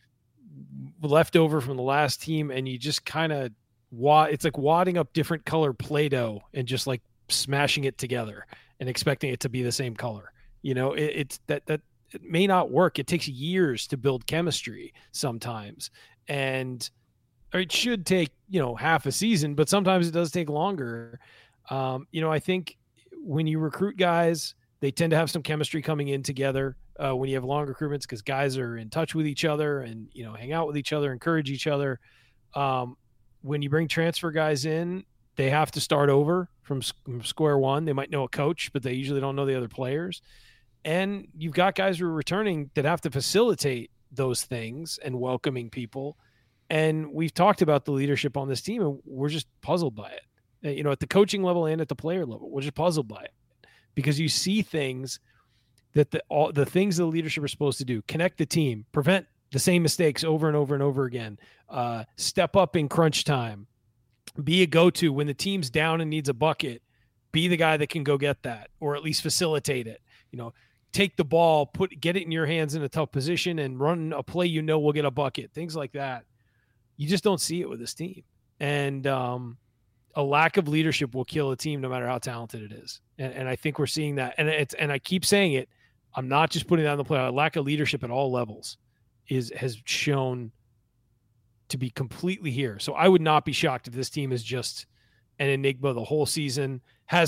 left over from the last team, and you just kind of it's like wadding up different color Play-Doh and just like smashing it together and expecting it to be the same color. It's that it may not work. It takes years to build chemistry sometimes, and it should take half a season, but sometimes it does take longer. I think when you recruit guys, they tend to have some chemistry coming in together when you have long recruitments, because guys are in touch with each other and hang out with each other, encourage each other. When you bring transfer guys in, they have to start over from square one. They might know a coach, but they usually don't know the other players. And you've got guys who are returning that have to facilitate those things and welcoming people. And we've talked about the leadership on this team, and we're just puzzled by it. At the coaching level and at the player level, we're just puzzled by it, because you see things that the things the leadership are supposed to do: connect the team, prevent the same mistakes over and over and over again, step up in crunch time, be a go-to when the team's down and needs a bucket, be the guy that can go get that, or at least facilitate it. Take the ball, get it in your hands in a tough position, and run a play will get a bucket. Things like that. You just don't see it with this team. And a lack of leadership will kill a team no matter how talented it is. And I think we're seeing that. And I keep saying it. I'm not just putting that on the player. A lack of leadership at all levels has shown to be completely here. So I would not be shocked if this team is just an enigma the whole season,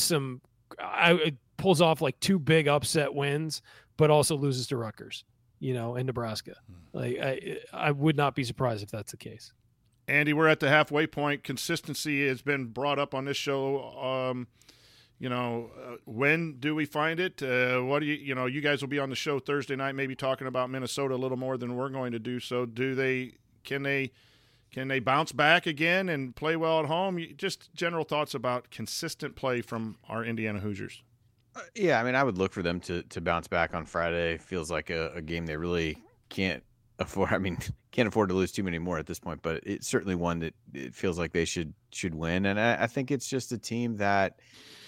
it pulls off like 2 big upset wins, but also loses to Rutgers, and Nebraska. Like I would not be surprised if that's the case. Andy, we're at the halfway point. Consistency has been brought up on this show. When do we find it? What do you guys will be on the show Thursday night, maybe talking about Minnesota a little more than we're going to do. So can they bounce back again and play well at home? Just general thoughts about consistent play from our Indiana Hoosiers. Yeah, I mean, I would look for them to bounce back on Friday. Feels like a game they really can't afford. I mean, can't afford to lose too many more at this point, but it's certainly one that it feels like they should win. And I think it's just a team that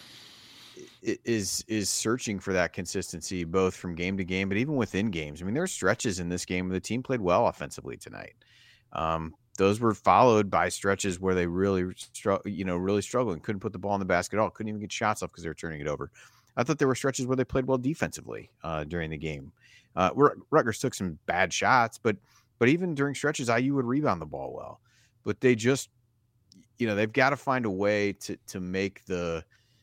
is searching for that consistency, both from game to game, but even within games. I mean, there are stretches in this game where the team played well offensively tonight. Those were followed by stretches where they really struggled and couldn't put the ball in the basket at all, couldn't even get shots off because they were turning it over. I thought there were stretches where they played well defensively during the game. Rutgers took some bad shots, but even during stretches, IU would rebound the ball well. But they just, they've got to find a way to make to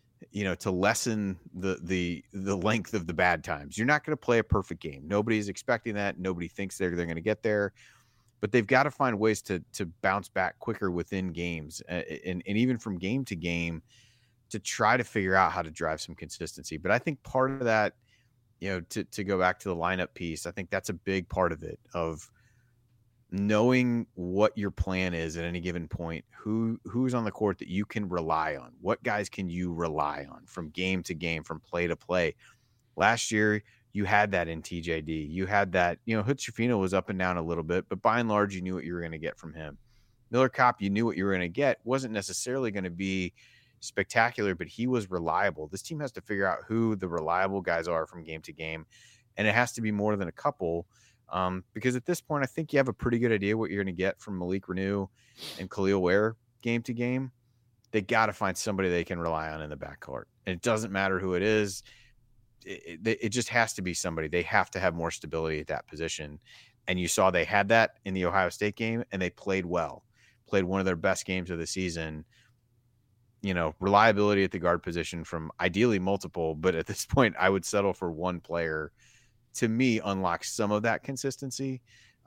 lessen the length of the bad times. You're not going to play a perfect game. Nobody's expecting that. Nobody thinks they're going to get there. But they've got to find ways to bounce back quicker within games, and even from game to game, to try to figure out how to drive some consistency. But I think part of that, to go back to the lineup piece, I think that's a big part of it, of knowing what your plan is at any given point, who's on the court that you can rely on, what guys can you rely on from game to game, from play to play. Last year, you had that in TJD. You had that, Hood-Schifino was up and down a little bit, but by and large, you knew what you were going to get from him. Miller Kopp, you knew what you were going to get. Wasn't necessarily going to be spectacular, but he was reliable. This team has to figure out who the reliable guys are from game to game, and it has to be more than a couple, because at this point, I think you have a pretty good idea what you're going to get from Malik Renew and Khalil Ware game to game. They got to find somebody they can rely on in the backcourt, and it doesn't matter who it is. It just has to be somebody. They have to have more stability at that position, and you saw they had that in the Ohio State game, and they played well, played one of their best games of the season. Reliability at the guard position from ideally multiple, but at this point, I would settle for one player. To me, unlocks some of that consistency.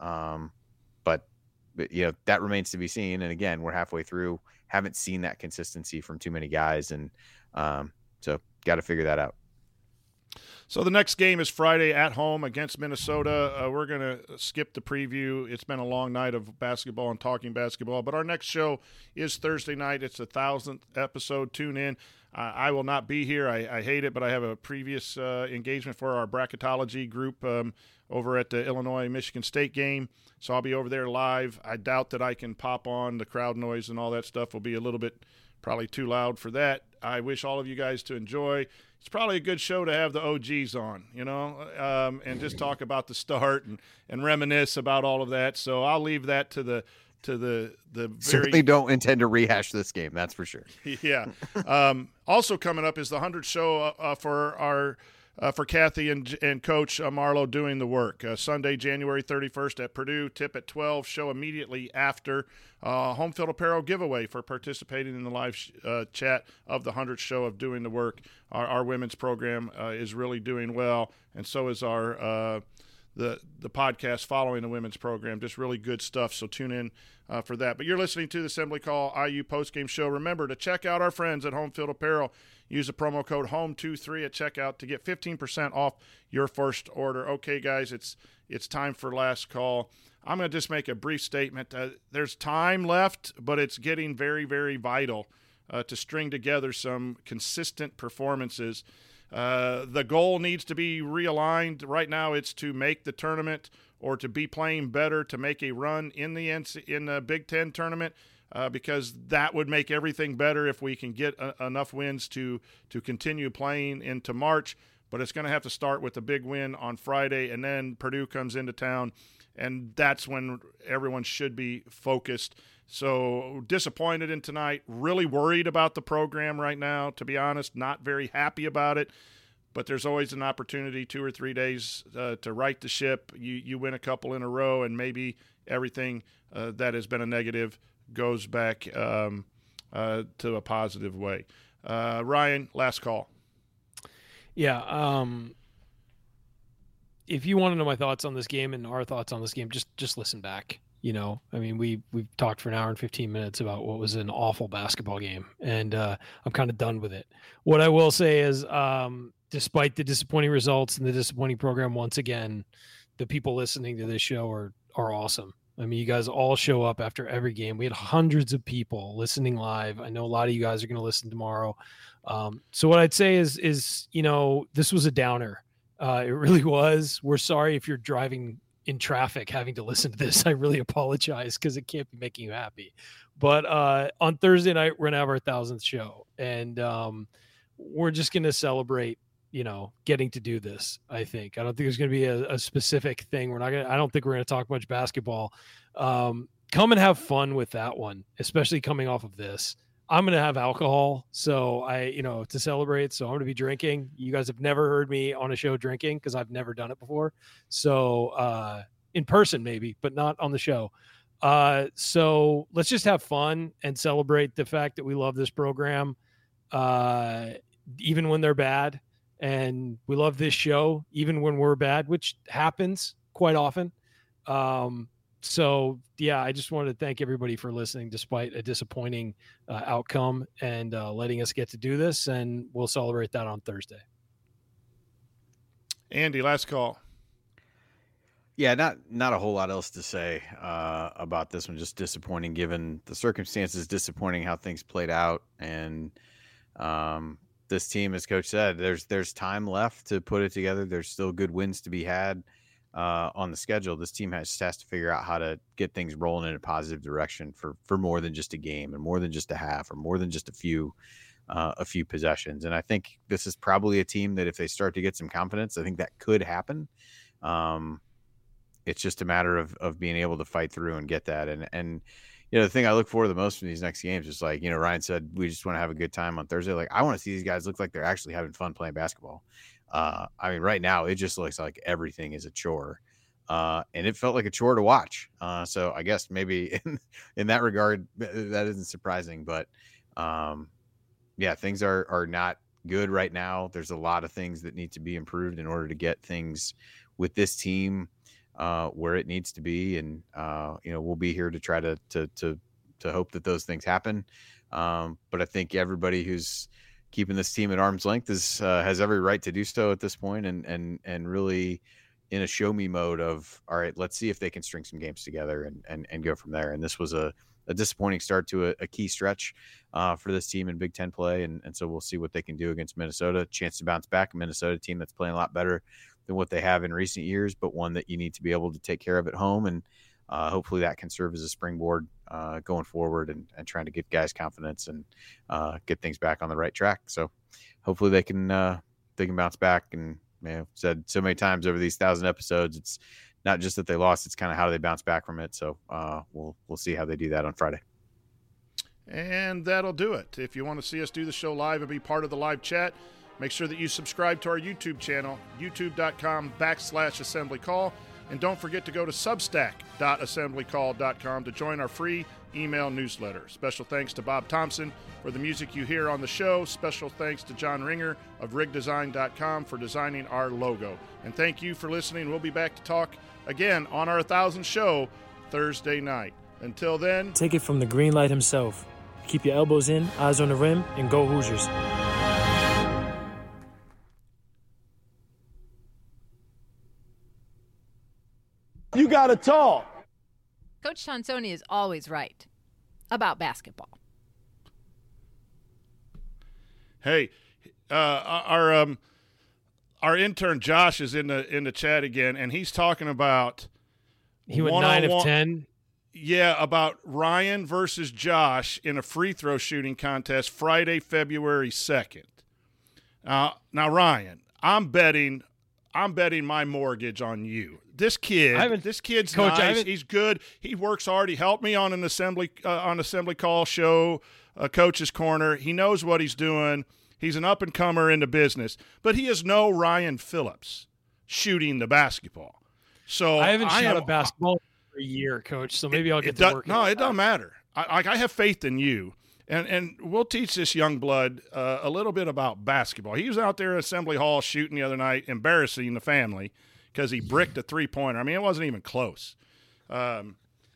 But that remains to be seen. And again, we're halfway through, haven't seen that consistency from too many guys. And so got to figure that out. So the next game is Friday at home against Minnesota. We're going to skip the preview. It's been a long night of basketball and talking basketball, but our next show is Thursday night. It's the 1,000th episode. Tune in. I will not be here. I hate it, but I have a previous engagement for our bracketology group over at the Illinois-Michigan State game, so I'll be over there live. I doubt that I can pop on. The crowd noise and all that stuff will be a little bit probably too loud for that. I wish all of you guys to enjoy. It's probably a good show to have the OGs on, and just talk about the start and reminisce about all of that. So I'll leave that to the very... Certainly don't intend to rehash this game, that's for sure. Yeah. Also coming up is the 100th show for Kathy and Coach Marlowe doing the work. Sunday, January 31st at Purdue. Tip at 12. Show immediately after. Home field apparel giveaway for participating in the live chat of the 100th show of doing the work. Our women's program is really doing well, and so is our the podcast following the women's program. Just really good stuff, so tune in for that. But you're listening to the Assembly Call IU postgame show. Remember to check out our friends at Home Field Apparel. Use the promo code HOME23 at checkout to get 15% off your first order. Okay, guys, it's time for last call. I'm going to just make a brief statement. There's time left, but it's getting very, very vital to string together some consistent performances. The goal needs to be realigned. Right now it's to make the tournament or to be playing better to make a run in the Big Ten tournament. Because that would make everything better if we can get enough wins to continue playing into March. But it's going to have to start with a big win on Friday, and then Purdue comes into town, and that's when everyone should be focused. So disappointed in tonight, really worried about the program right now, to be honest, not very happy about it. But there's always an opportunity 2 or 3 days to right the ship. You win a couple in a row, and maybe everything that has been a negative goes back to a positive way. Ryan, last call. Yeah. If you want to know my thoughts on this game and our thoughts on this game, just listen back. We've talked for an hour and 15 minutes about what was an awful basketball game, and I'm kind of done with it. What I will say is, despite the disappointing results and the disappointing program, once again, the people listening to this show are awesome. I mean, you guys all show up after every game. We had hundreds of people listening live. I know a lot of you guys are going to listen tomorrow. So what I'd say is this was a downer. It really was. We're sorry if you're driving in traffic having to listen to this. I really apologize because it can't be making you happy. But on Thursday night, we're going to have our 1,000th show. And we're just going to celebrate getting to do this. I don't think there's going to be a specific thing. I don't think we're going to talk much basketball. Come and have fun with that one, especially coming off of this. I'm going to have alcohol. So to celebrate. So I'm going to be drinking. You guys have never heard me on a show drinking because I've never done it before. So in person maybe, but not on the show. So let's just have fun and celebrate the fact that we love this program. Even when they're bad. And we love this show, even when we're bad, which happens quite often. So, yeah, I just wanted to thank everybody for listening despite a disappointing outcome and letting us get to do this. And we'll celebrate that on Thursday. Andy, last call. Yeah, not a whole lot else to say about this one. Just disappointing given the circumstances, disappointing how things played out. And this team, as Coach said, there's time left to put it together. There's still good wins to be had on the schedule. This team has to figure out how to get things rolling in a positive direction for more than just a game and more than just a half or more than just a few possessions. And I think this is probably a team that if they start to get some confidence, I think that could happen. It's just a matter of being able to fight through and get that. And the thing I look for the most from these next games is like, Ryan said, we just want to have a good time on Thursday. Like, I want to see these guys look like they're actually having fun playing basketball. Right now it just looks like everything is a chore. And it felt like a chore to watch. So I guess maybe in that regard, that isn't surprising, but things are not good right now. There's a lot of things that need to be improved in order to get things with this team where it needs to be. And, we'll be here to try to hope that those things happen. But I think everybody who's keeping this team at arm's length has every right to do so at this point, and really in a show me mode of, all right, let's see if they can string some games together and go from there. And this was a disappointing start to a key stretch for this team in Big Ten play. And so we'll see what they can do against Minnesota. Chance to bounce back. A Minnesota team that's playing a lot better than what they have in recent years, but one that you need to be able to take care of at home. And hopefully that can serve as a springboard going forward and trying to give guys confidence and get things back on the right track. So hopefully they can bounce back. And said so many times over these 1,000 episodes, it's not just that they lost, it's kind of how they bounce back from it. So we'll see how they do that on Friday. And that'll do it. If you want to see us do the show live and be part of the live chat, make sure that you subscribe to our YouTube channel, youtube.com/assemblycall. And don't forget to go to substack.assemblycall.com to join our free email newsletter. Special thanks to Bob Thompson for the music you hear on the show. Special thanks to John Ringer of rigdesign.com for designing our logo. And thank you for listening. We'll be back to talk again on our 1,000th show Thursday night. Until then, take it from the green light himself. Keep your elbows in, eyes on the rim, and go Hoosiers. You gotta talk. Coach Tonsoni is always right about basketball. Hey, our intern Josh is in the chat again, and he's talking about he went 9 of 10. Yeah, about Ryan versus Josh in a free throw shooting contest Friday, February 2nd. Now Ryan, I'm betting my mortgage on you. This kid's Coach, nice. He's good. He works hard. He helped me on an assembly call show, Coach's Corner. He knows what he's doing. He's an up and comer in the business, but he is no Ryan Phillips shooting the basketball. So I haven't shot a basketball for a year, Coach. So maybe I'll get to work. No, it doesn't matter. I have faith in you. And we'll teach this young blood a little bit about basketball. He was out there at Assembly Hall shooting the other night, embarrassing the family because he bricked a three-pointer. I mean, it wasn't even close. So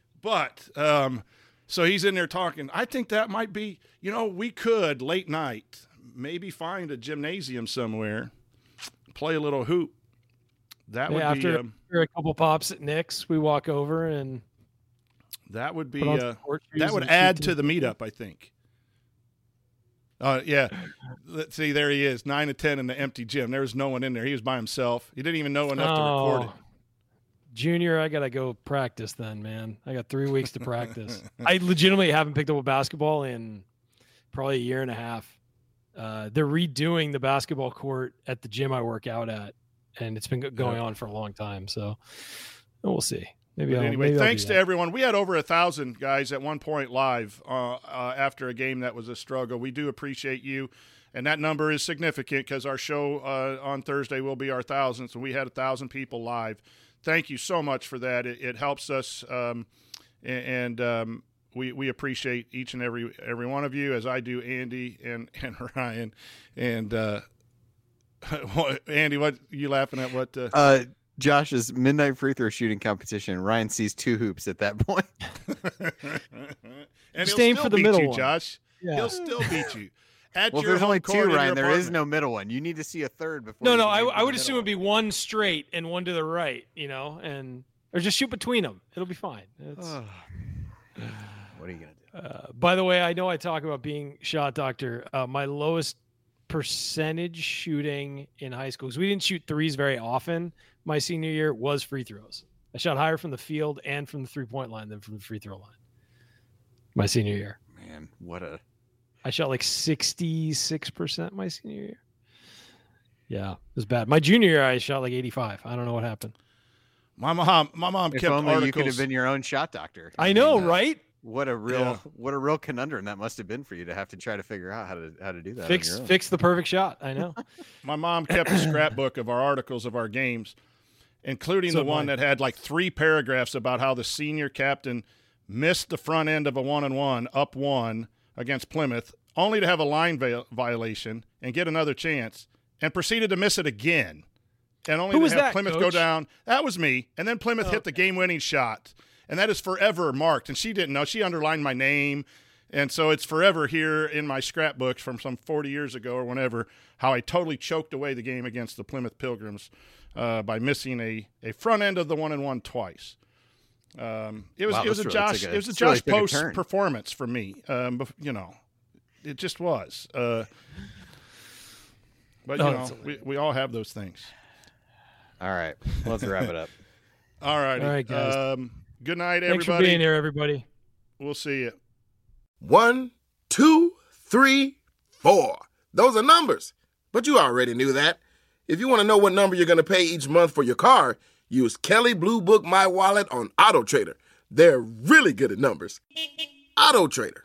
he's in there talking. I think that might be, we could late night maybe find a gymnasium somewhere, play a little hoop. That would after a couple pops at Nick's, we walk over and that would be that would add to the meetup, I think. Yeah. Let's see. There he is, 9 of 10 in the empty gym. There was no one in there. He was by himself. He didn't even know enough to record it. Junior, I got to go practice then, man. I got 3 weeks to practice. I legitimately haven't picked up a basketball in probably a year and a half. They're redoing the basketball court at the gym I work out at, and it's been going on for a long time. So we'll see. Maybe thanks to everyone. We had over 1,000 guys at one point live after a game that was a struggle. We do appreciate you, and that number is significant because our show on Thursday will be our 1,000th, and we had 1,000 people live. Thank you so much for that. It helps us, and we appreciate each and every one of you, as I do Andy and Ryan. And Andy, what are you laughing at? What? Josh's midnight free throw shooting competition. Ryan sees 2 hoops at that point. And Just aim for the middle one. Josh. Yeah. He'll still beat you. Well, there's only 2, Ryan. There is no middle one. You need to see a third before. No. I would assume it'd be one straight and one to the right. Or just shoot between them. It'll be fine. What are you gonna do? By the way, I know I talk about being shot doctor. My lowest percentage shooting in high school, because we didn't shoot threes very often. My senior year was free throws. I shot higher from the field and from the 3-point line than from the free throw line. My senior year. Man, I shot like 66% my senior year. Yeah, it was bad. My junior year, I shot like 85. I don't know what happened. My mom kept articles. You could have been your own shot doctor. I know, right? What a real conundrum that must have been for you to have to try to figure out how to do that. Fix the perfect shot. I know. My mom kept a scrapbook of our articles of our games, including the one that had like 3 paragraphs about how the senior captain missed the front end of a 1-on-1 up 1 against Plymouth, only to have a line violation and get another chance, and proceeded to miss it again, and only to have Plymouth go down. That was me. And then Plymouth hit the game-winning shot, and that is forever marked. And she didn't know. She underlined my name, And so it's forever here in my scrapbooks from some 40 years ago or whenever, how I totally choked away the game against the Plymouth Pilgrims by missing a front end of the 1-and-1 twice. It was a Josh Post performance for me. It just was. But we all have those things. All right, let's wrap it up. All right, guys. Good night, Thanks everybody. for being here, everybody. We'll see you. 1, 2, 3, 4. Those are numbers, but you already knew that. If you want to know what number you're going to pay each month for your car, use Kelley Blue Book My Wallet on Auto Trader. They're really good at numbers. Auto Trader.